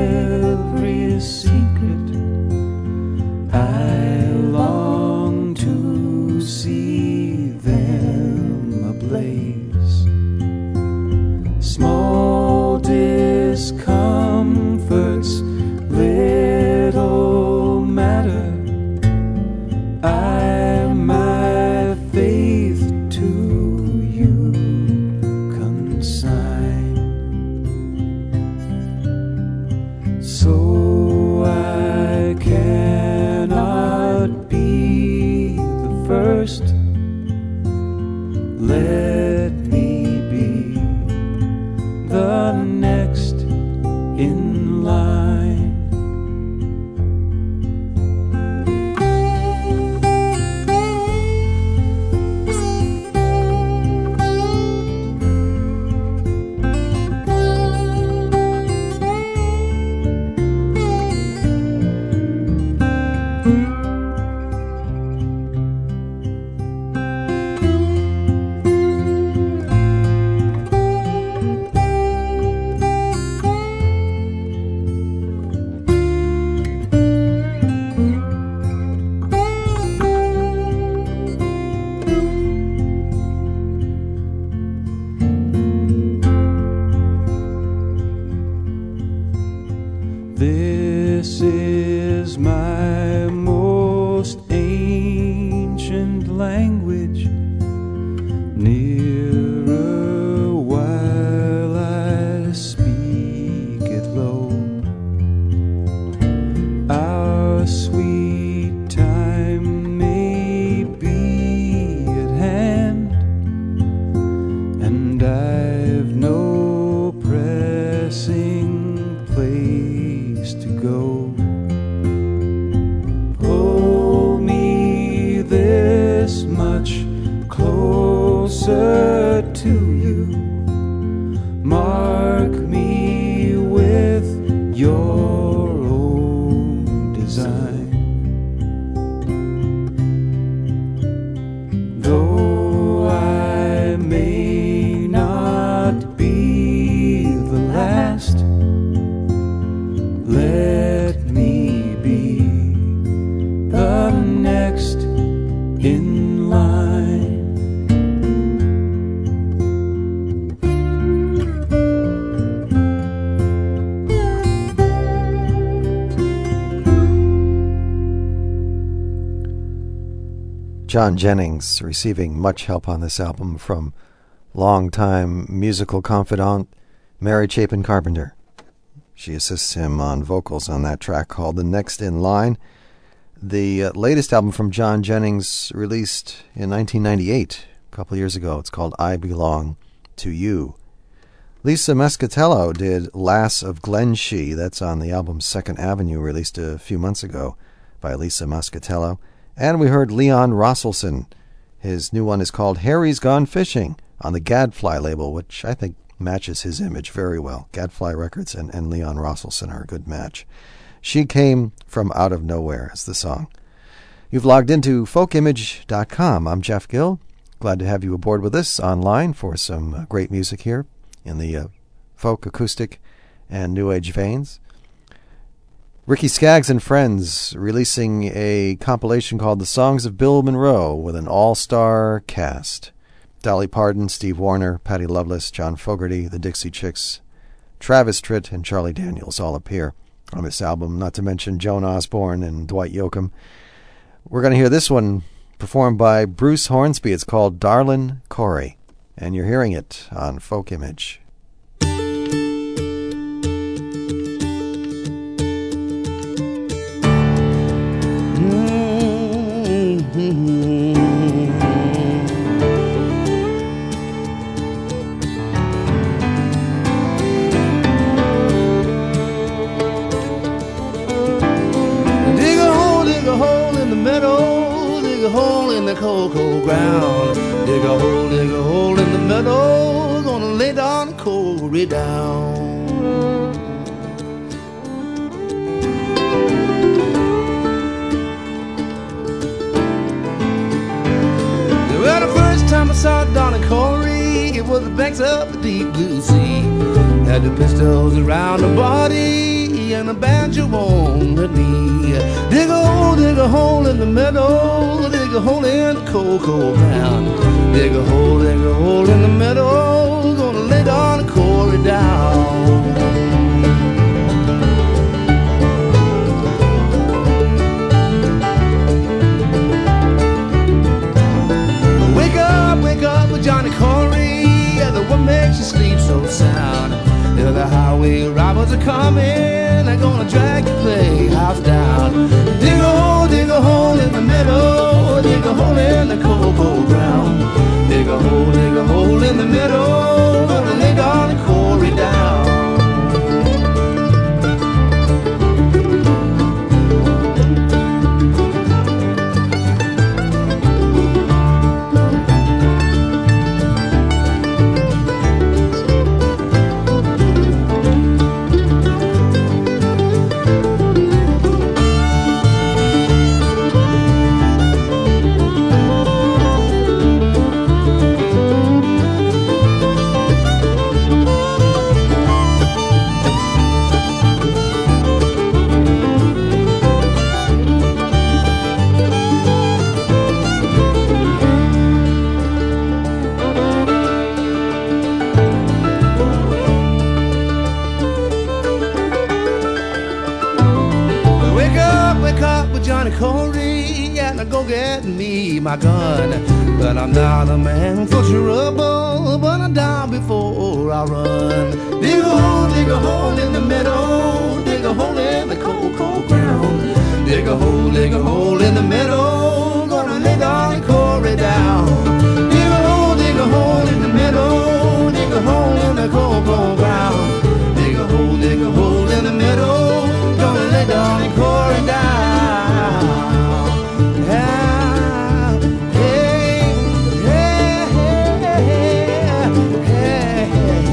the next in line. This is my most ancient language, nearer while I speak it low. Our sweet time may be at hand, and I've no pressing place to go. Hold me this much closer to you. Mark me with your own design. Though I may not be the last, let me be the next in line. John Jennings receiving much help on this album from longtime musical confidant Mary Chapin Carpenter. She assists him on vocals on that track called The Next in Line. The uh, latest album from John Jennings, released in nineteen ninety-eight, a couple years ago. It's called I Belong to You. Lisa Mescatello did Lass of Glenshee. That's on the album Second Avenue, released a few months ago by Lisa Mescatello. And we heard Leon Rosselson. His new one is called Harry's Gone Fishing on the Gadfly label, which I think matches his image very well. Gadfly Records and, and Leon Rosselson are a good match. She Came From Out of Nowhere is the song. You've logged into folk image dot com. I'm Jeff Gill. Glad to have you aboard with us online for some uh, great music here in the uh, folk, acoustic, and new age veins. Ricky Skaggs and Friends releasing a compilation called The Songs of Bill Monroe with an all-star cast. Dolly Parton, Steve Wariner, Patty Loveless, John Fogerty, the Dixie Chicks, Travis Tritt, and Charlie Daniels all appear on this album, not to mention Joan Osborne and Dwight Yoakam. We're going to hear this one performed by Bruce Hornsby. It's called Darlin' Corey, and you're hearing it on Folk Image. Cocoa ground. Dig a hole, dig a hole in the meadow. Gonna lay down Corey down. Well, the first time I saw Donna Corey, it was the banks of the deep blue sea. Had the pistols around her body and a banjo on her knee. Dig a hole, dig a hole in the meadow. Dig a hole in the cocoa ground. Dig a hole, dig a hole in the meadow. Gonna lay Donna Corey down. Wake up, wake up with Johnny Corey. Yeah, the one makes you sleep so sound. Yeah, the highway robbers are coming. They're gonna drag your playhouse down. Dig a hole, dig a hole in the middle. Dig a hole in the cocoa ground. Dig a hole, dig a hole in the middle. Gonna lay Donna Corey down. Johnny Corey and I go get me my gun. But I'm not a man for trouble, but I'm down before I run. Dig a hole, dig a hole in the meadow, dig a hole in the cold, cold ground. Dig a hole, dig a hole in the meadow, gonna lay Johnny Corey down. Dig a hole, dig a hole in the meadow, dig a hole in the cold, cold ground. Dig a hole, dig a hole in the meadow, gonna lay Johnny Corey down. Yeah, hey, hey, hey, hey, hey.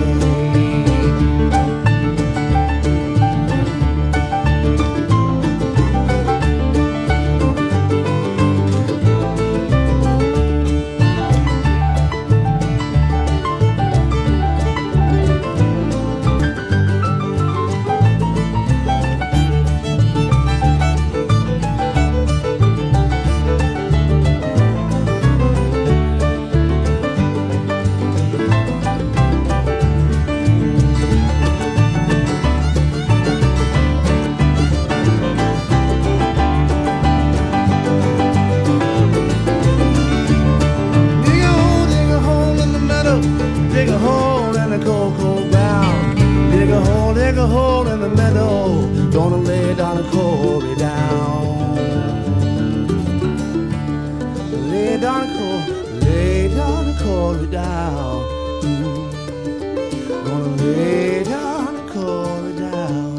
Dig a hole in the cold, cold ground. Dig a hole, dig a hole in the meadow. Gonna lay down a Corey down. Lay down a Corey, lay down a Corey down. Mm. Gonna lay down a Corey down.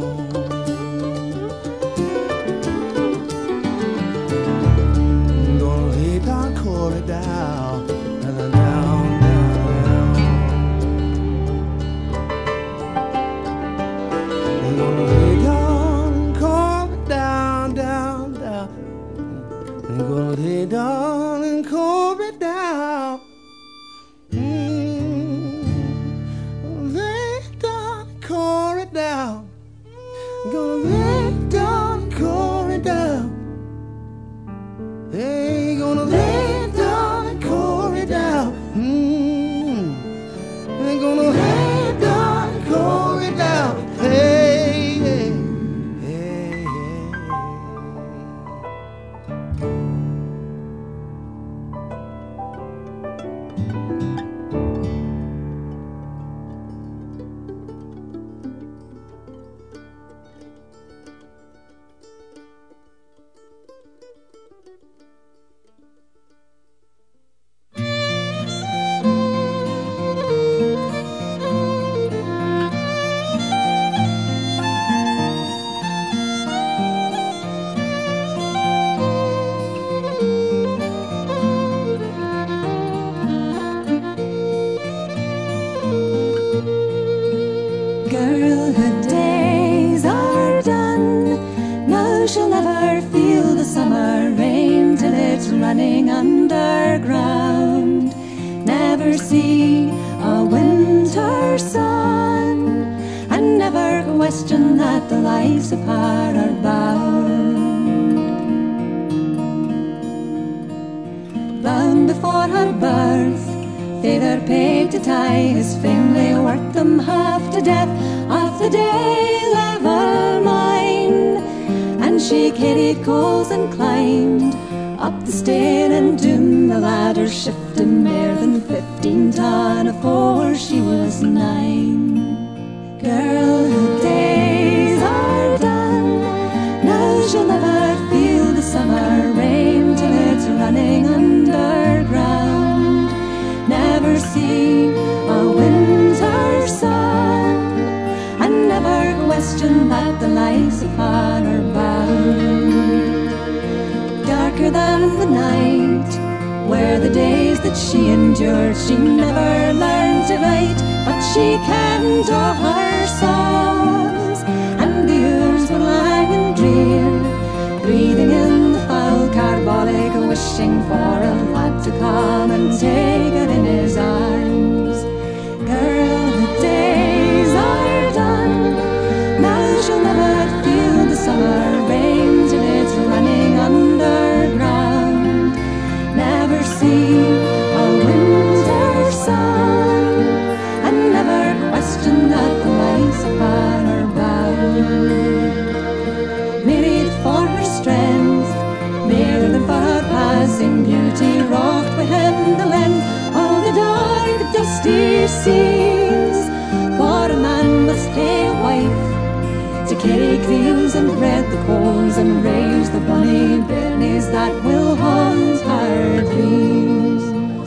Gonna lay down a Corey down. And then down, down. Gonna lay down, Corey down, down, down. I'm gonna lay down and Corey down. Mm. Lay down, Corey down. Gonna lay down, Corey down. Hey, gonna lay down and Corey down. Mm. Ain't gonna lay down and Corey down. Hey, hey, hey, hey. Girlhood days are done. Now she'll never feel the summer rain till it's running underground. Never see a winter sun, and never question that the lives apart are bound. Bound before her birth, Father paid to tie his family, worked them half to death of the day level mine. And she carried coals and climbed up the stair and down the ladder, shifting more than fifteen ton afore she was nine. Girlhood days are done. Now she'll never feel the summer rain till it's running underground. Never see a winter sun, and never question that the lives upon her bound. Darker than the night were the days that she endured. She never learned to write, but she kenned all her songs, and the years were lang and drear, breathing in the foul carbolic, wishing for a lad to come and take her in his arms. Girl, the days are done. Now she'll never feel the summer rain till it's running underground. Never see a winter sun, and never question that the lights upon her bound. Married for her strength, cake the ewes and bread the coals and raise the bonny bairnies that will haunt our dreams.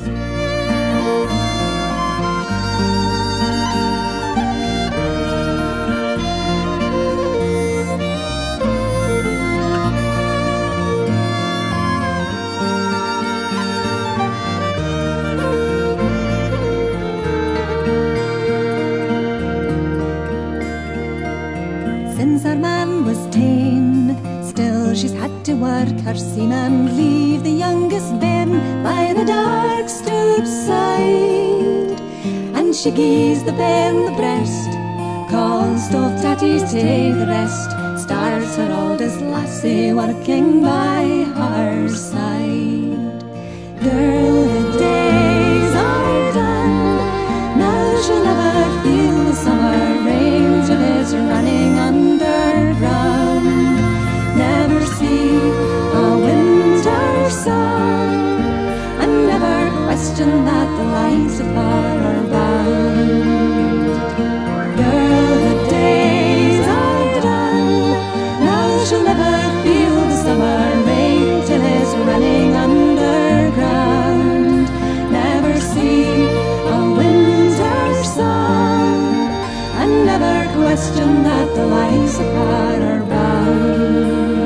Since our man was ta'en, still she's had to work her seam and leave the youngest Ben by the dark stoop side. And she gies the Ben the breast, calls Stove Tatties to the rest, starts her oldest lassie working by her side. Girlhood days are done, now she'll never feel the summer rain till it's running underground. Never see a winter sun, and never question that the lights of her are bound. Girlhood days are done, now she'll never feel the summer rain till it's running underground. Never see a winter sun, and never question that the lights of her are bound.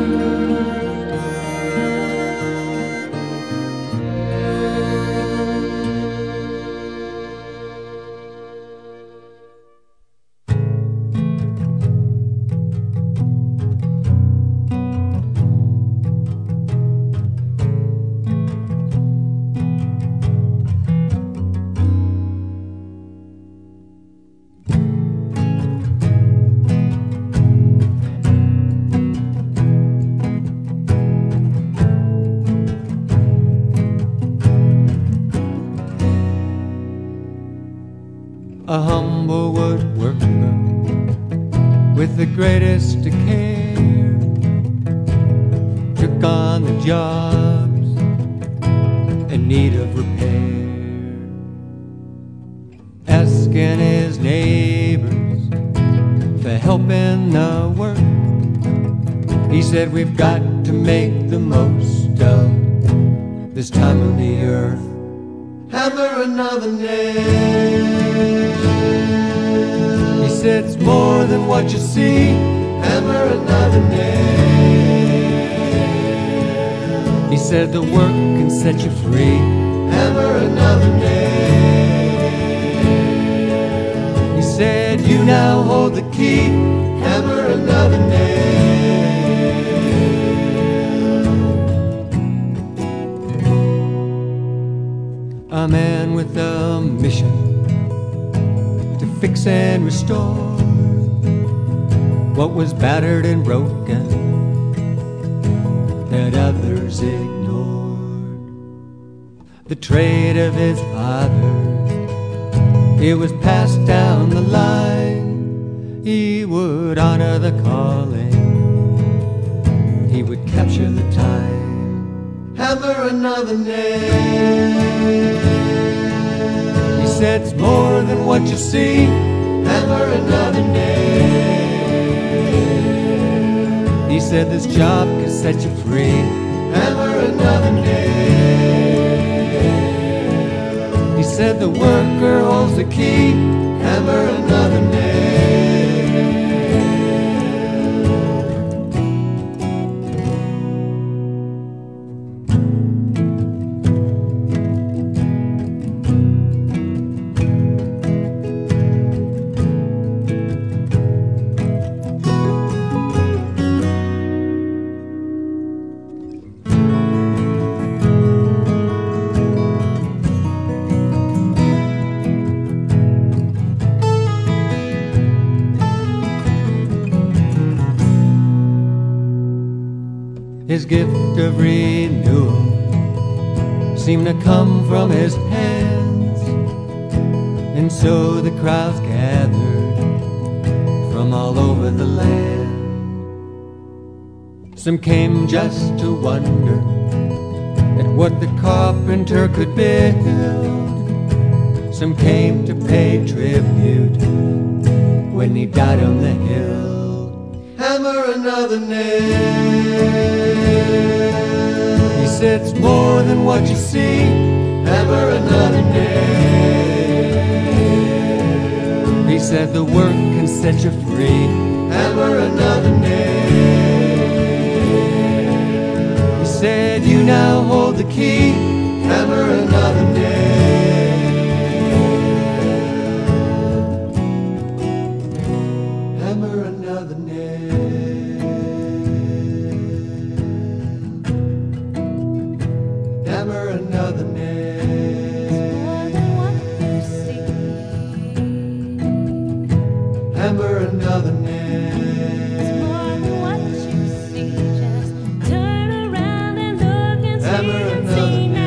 A humble woodworker with the greatest of care took on the jobs in need of repair, asking his neighbors for help in the work. He said, we've got to make the most of this time of the earth. Hammer another nail. He said, it's more than what you see. Hammer another nail. He said, the work can set you free. Hammer another nail. He said, you now hold the key. Hammer another nail. A man with a mission to fix and restore what was battered and broken that others ignored. The trade of his father, it was passed down the line. He would honor the calling, he would capture the time. Hammer another nail. He said, it's more than what you see. Hammer another nail. He said, this job can set you free. Hammer another nail. He said, the worker holds the key. Hammer another nail. His gift of renewal seemed to come from his hands, and so the crowds gathered from all over the land. Some came just to wonder at what the carpenter could build. Some came to pay tribute when he died on the hill. another nail. He said it's more than what you see. Hammer another nail. He said the work can set you free. Hammer another nail. He said you now hold the key. Hammer another nail. Hammer another nail. Hammer another nail. Hammer another nail. It's more than what you see. Just turn around and look and see Hammer and another see now.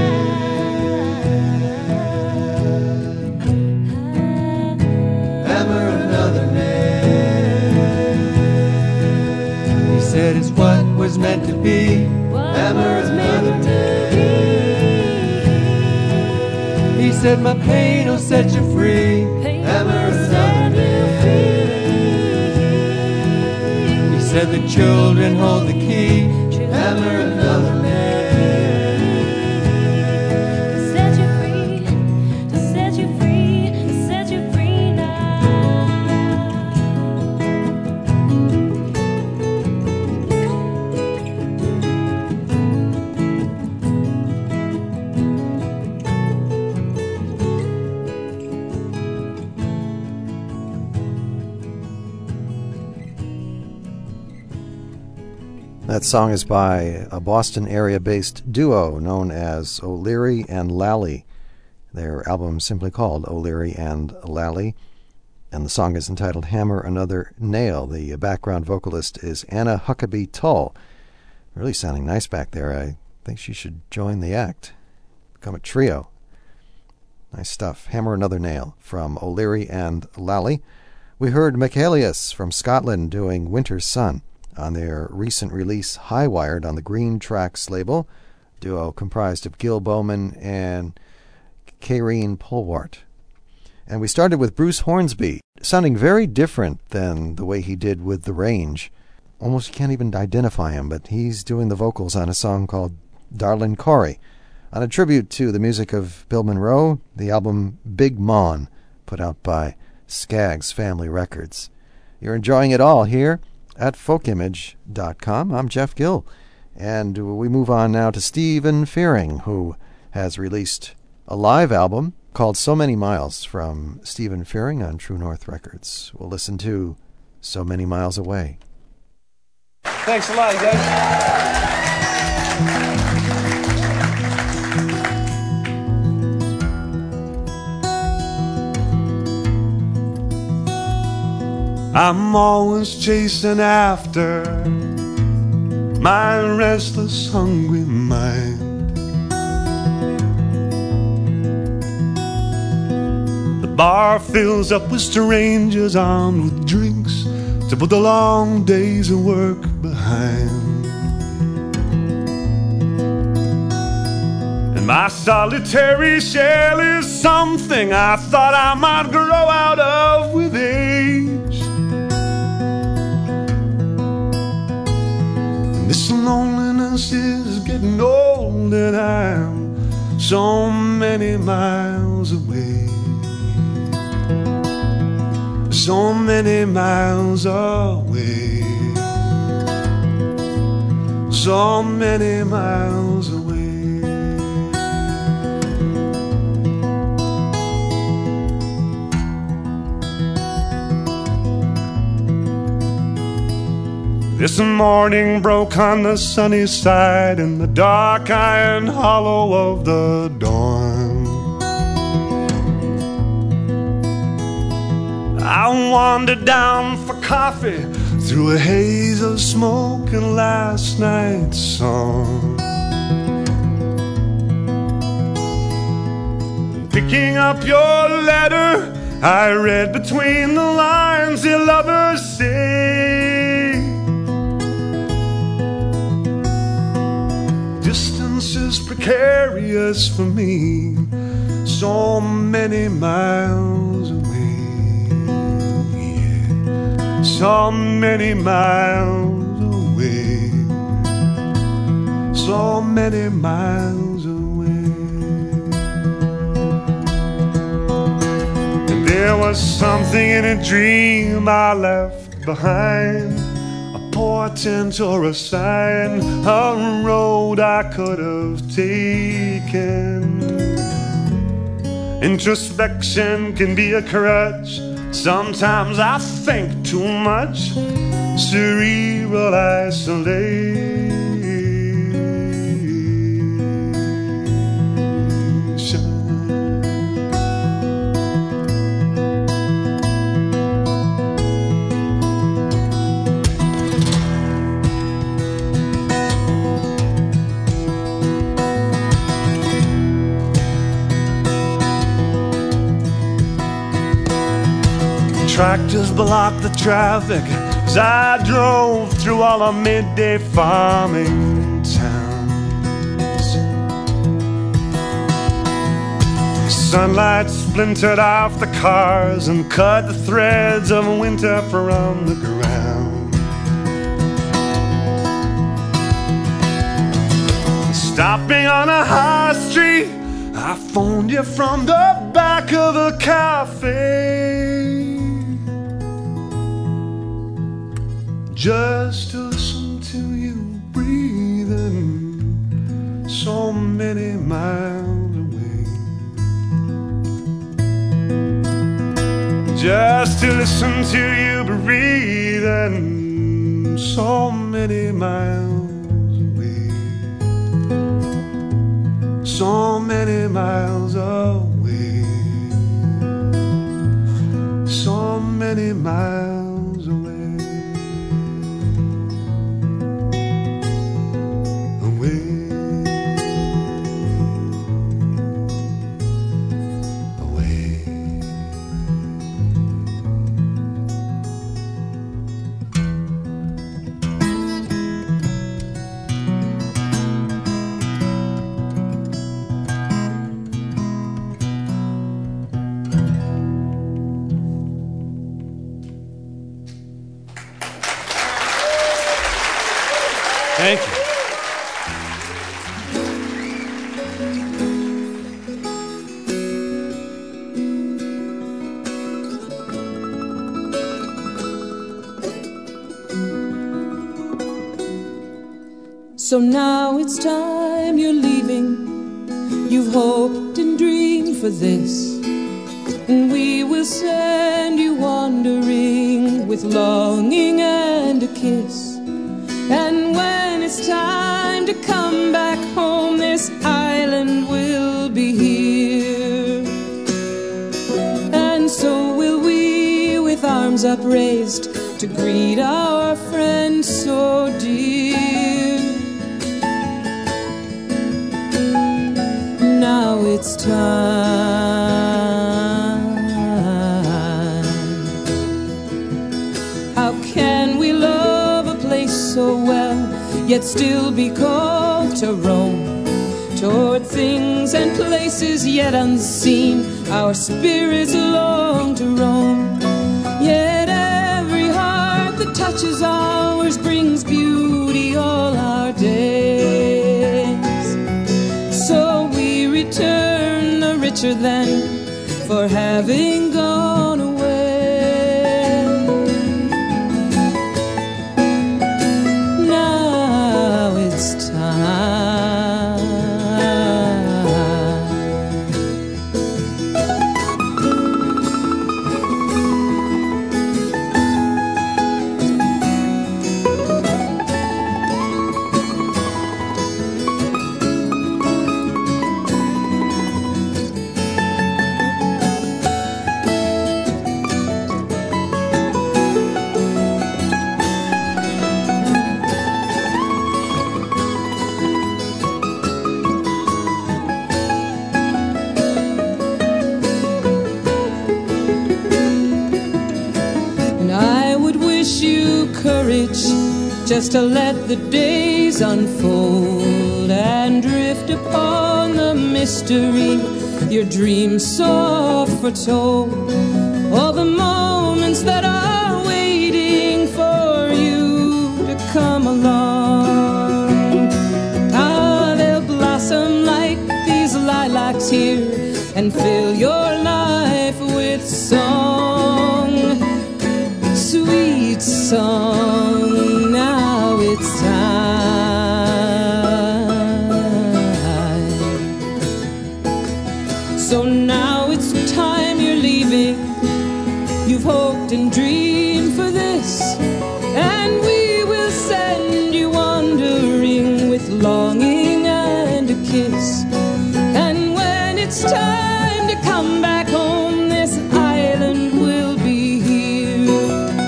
Hammer another nail. He said it's what was meant to be. What Hammer was another meant to be. He said my pain will set you free. Pain Hammer will another set you He said the children hold the key. free. Hammer another nail. To set you free, to set you free, to set you free now. That song is by a Boston area-based duo known as O'Leary and Lally. Their album is simply called O'Leary and Lally, and the song is entitled Hammer Another Nail. The background vocalist is Anna Huckabee Tull. Really sounding nice back there. I think she should join the act, become a trio. Nice stuff. Hammer Another Nail from O'Leary and Lally. We heard Michaelius from Scotland doing Winter's Sun on their recent release Highwired on the Green Tracks label, duo comprised of Gil Bowman and Kaireen Polwart. And we started with Bruce Hornsby, sounding very different than the way he did with The Range. Almost can't even identify him, but he's doing the vocals on a song called Darlin' Corey, on a tribute to the music of Bill Monroe, the album Big Mon, put out by Skaggs Family Records. You're enjoying it all here at folk image dot com. I'm Jeff Gill, and we move on now to Stephen Fearing, who has released a live album called So Many Miles from Stephen Fearing on True North Records. We'll listen to So Many Miles Away. Thanks a lot, guys. I'm always chasing after my restless, hungry mind. The bar fills up with strangers armed with drinks to put the long days of work behind. And my solitary shell is something I thought I might grow out of with age. This loneliness is getting old, and I'm so many miles away. So many miles away. So many miles away. This morning broke on the sunny side in the dark iron hollow of the dawn. I wandered down for coffee through a haze of smoke and last night's song. Picking up your letter, I read between the lines your lovers say. Distance is precarious for me, so many miles away. Yeah. so many miles away, so many miles away. And there was something in a dream I left behind, a portent or a sign, a road I could have taken. Introspection can be a crutch. Sometimes I think too much. Cerebral isolation. Tractors blocked the traffic as I drove through all the midday farming towns. Sunlight splintered off the cars and cut the threads of winter from the ground. Stopping on a high street, I phoned you from the back of a cafe, just to listen to you breathing so many miles away. Just to listen to you breathing so many miles away, so many miles away, so many miles away. Thank you. So now it's time you're leaving. You've hoped and dreamed for this, and we will send you wandering with longing and a kiss. And when it's time to come back home, this island will be here. And so will we, with arms upraised, to greet our friend so dear. Now it's time. How can we love a place so well, yet still be called to roam toward things and places yet unseen? Our spirits long to roam, yet every heart that touches ours brings beauty all our days. So we return the richer than for having gone away. Now it's time. Courage just to let the days unfold and drift upon the mystery your dreams so foretold. All the moments that are waiting song, sweet song. Now it's time. So now it's time you're leaving. You've hoped and dreamed for this, and we will send you wandering with longing and a kiss. And when it's time to come back home, this island will be here,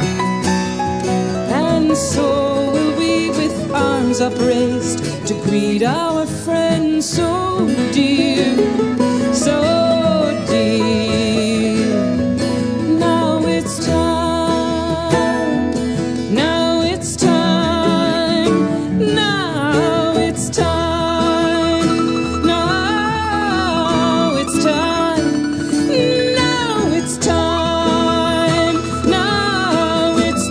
and so will we, with arms upraised to greet our friend so dear, so dear. Now it's time, now it's time, now it's time, now it's time, now it's time, now it's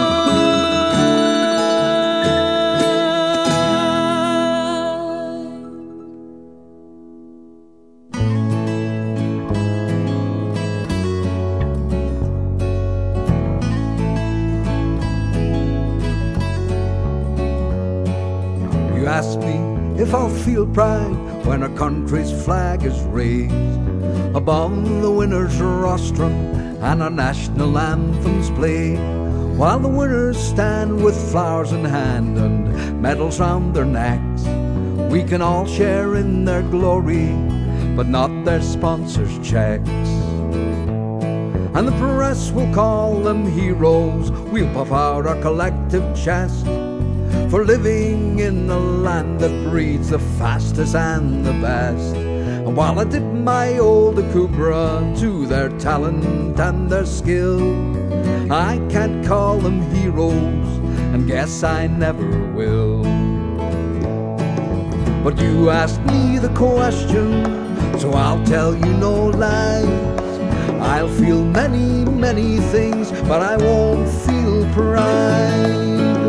You ask me if I'll feel pride when our country's flag is raised above the winner's rostrum and our national anthems played, while the winners stand with flowers in hand and medals round their necks. We can all share in their glory, but not their sponsors' checks. And the press will call them heroes. We'll puff out our collective chest for living in a land that breeds the fastest and the best. And while I dip my old Akubra to their talent and their skill, I can't call them heroes, and guess I never will. But you asked me the question, so I'll tell you no lies. I'll feel many, many things, but I won't feel pride.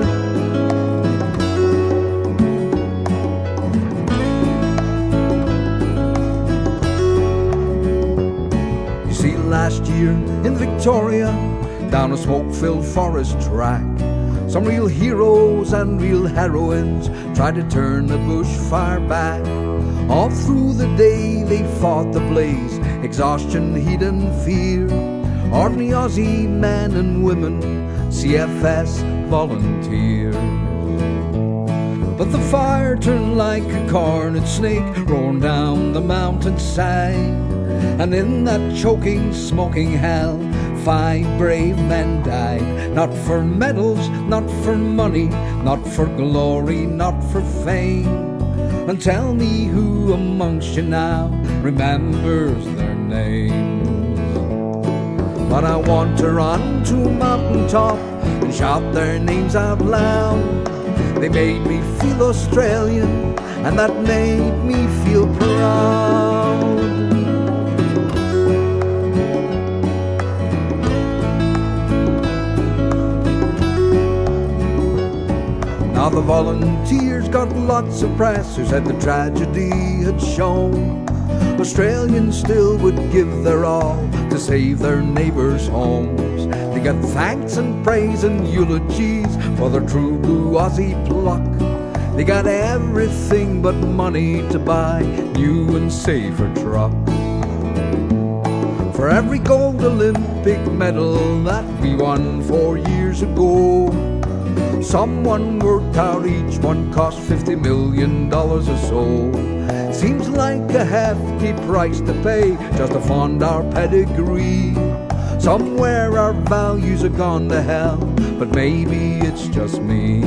Last year in Victoria, down a smoke-filled forest track, some real heroes and real heroines tried to turn the bushfire back. All through the day they fought the blaze, exhaustion, heat and fear. Ordinary Aussie men and women, C F S volunteers. But the fire turned like a cornered snake, roaring down the mountainside. And in that choking, smoking hell, five brave men died. Not for medals, not for money, not for glory, not for fame. And tell me who amongst you now remembers their names. But I want to run to a mountaintop and shout their names out loud. They made me feel Australian, and that made me feel proud. Now the volunteers got lots of press who said the tragedy had shown Australians still would give their all to save their neighbours' homes. They got thanks and praise and eulogies for their true blue Aussie pluck. They got everything but money to buy new and safer trucks. For every gold Olympic medal that we won four years ago, someone worked out each one cost fifty million dollars or so. Seems like a hefty price to pay just to fund our pedigree. Somewhere our values are gone to hell, but maybe it's just me.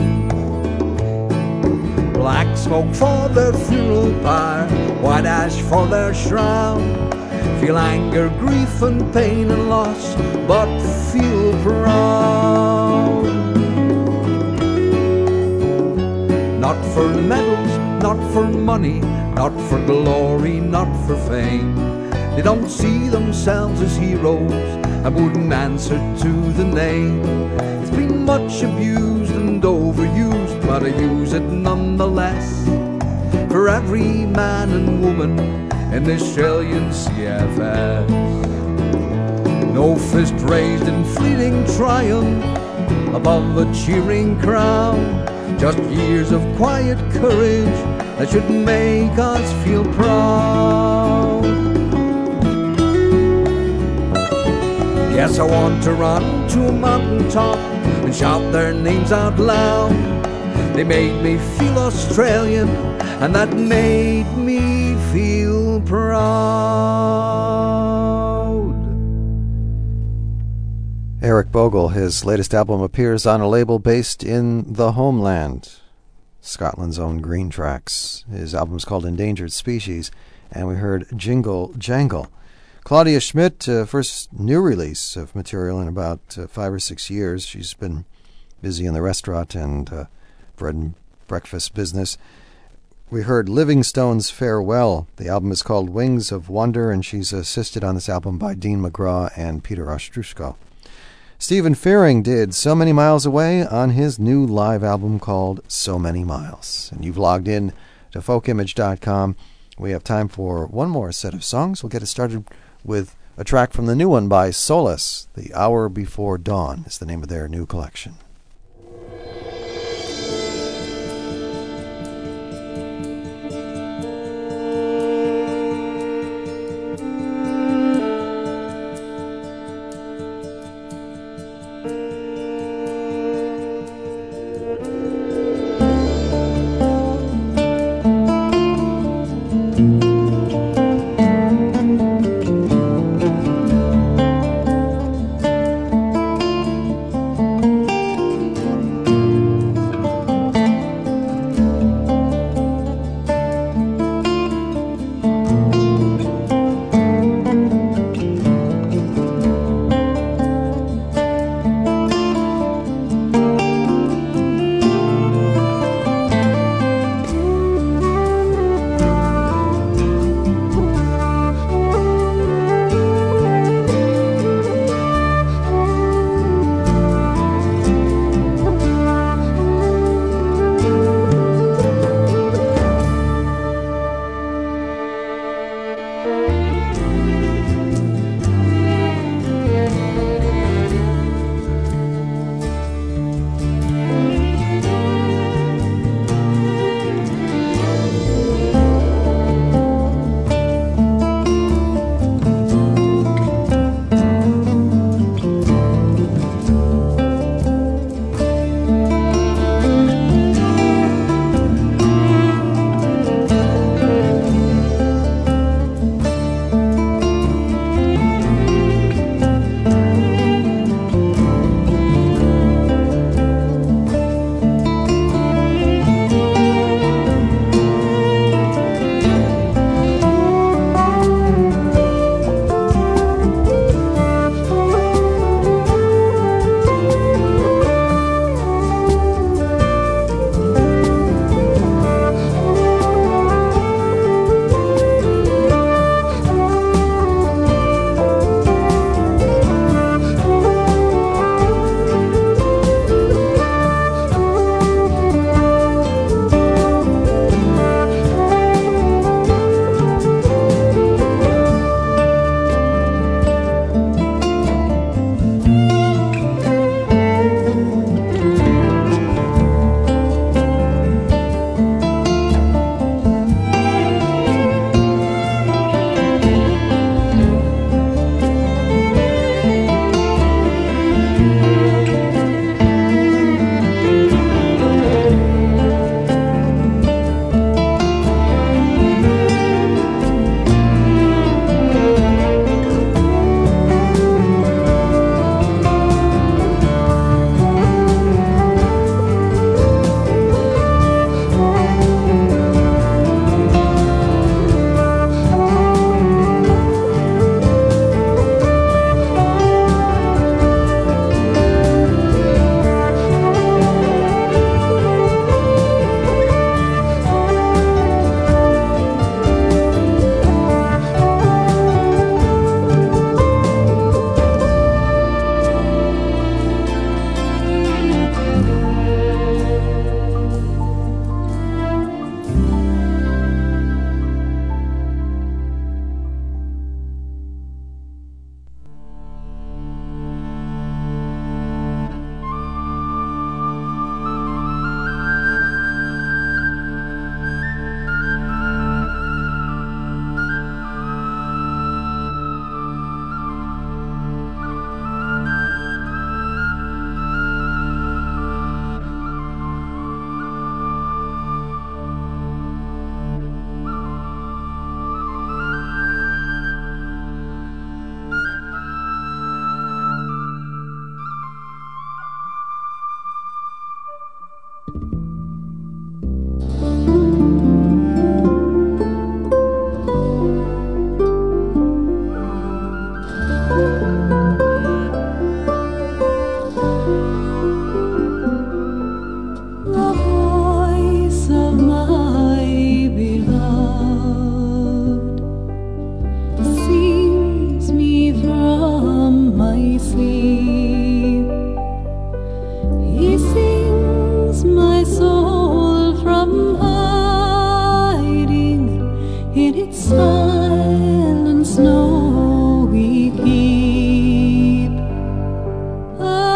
Black smoke for their funeral pyre, white ash for their shroud. Feel anger, grief and pain and loss, but feel proud. Not for medals, not for money, not for glory, not for fame. They don't see themselves as heroes and wouldn't answer to the name. It's been much abused and overused, but I use it nonetheless. For every man and woman in the Australian C F S. No fist raised in fleeting triumph above a cheering crowd. Just years of quiet courage that should make us feel proud. Yes, I want to run to a mountaintop and shout their names out loud. They made me feel Australian, and that made me feel proud. Eric Bogle, his latest album appears on a label based in the homeland, Scotland's own Green Tracks. His album's called Endangered Species, and we heard Jingle Jangle. Claudia Schmidt, uh, first new release of material in about uh, five or six years. She's been busy in the restaurant and uh, bread and breakfast business. We heard Livingstone's Farewell. The album is called Wings of Wonder, and she's assisted on this album by Dean McGraw and Peter Ostrushko. Stephen Fearing did So Many Miles Away on his new live album called So Many Miles. And you've logged in to folk image dot com. We have time for one more set of songs. We'll get it started with a track from the new one by Solace. The Hour Before Dawn is the name of their new collection.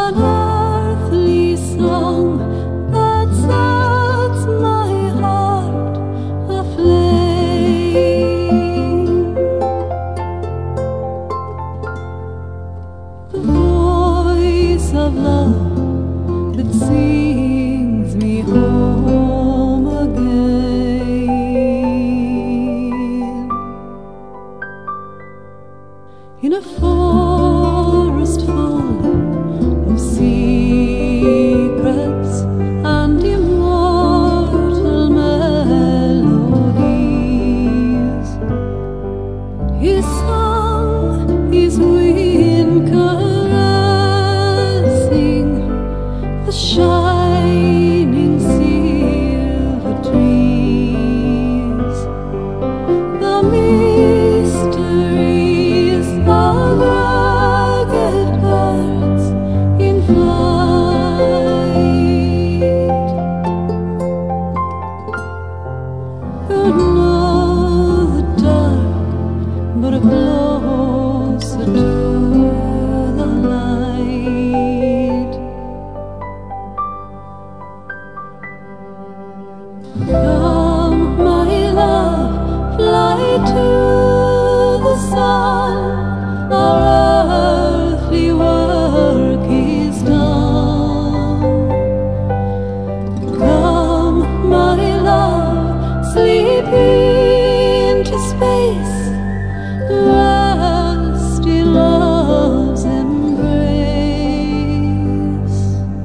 unearthly song that sets my heart aflame. The voice of love that sings me home again. In a forest full of secrets and immortal melodies, his song is wind caressing the shining silver trees. The mysteries of rugged birds in flight, who know the dark but are closer to the light. Come, my love, fly to the sun. Our earthly work is done. Come, my love, sleep into space, rest in love's embrace.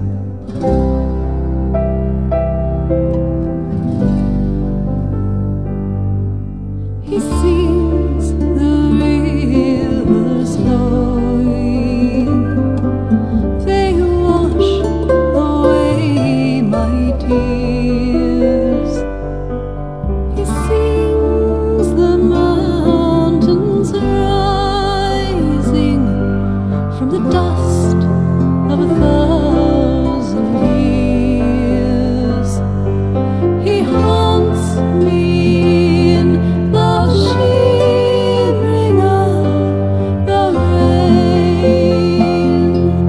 He sings the rivers flowing, they wash away my tears. He sings the mountains rising from the dust of a thousand years. He haunts me in the shimmering of the rain.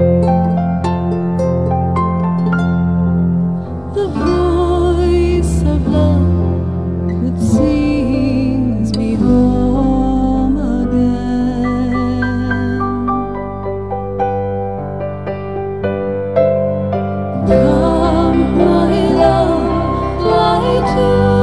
The voice of love that sings me home again. Come, my love, fly to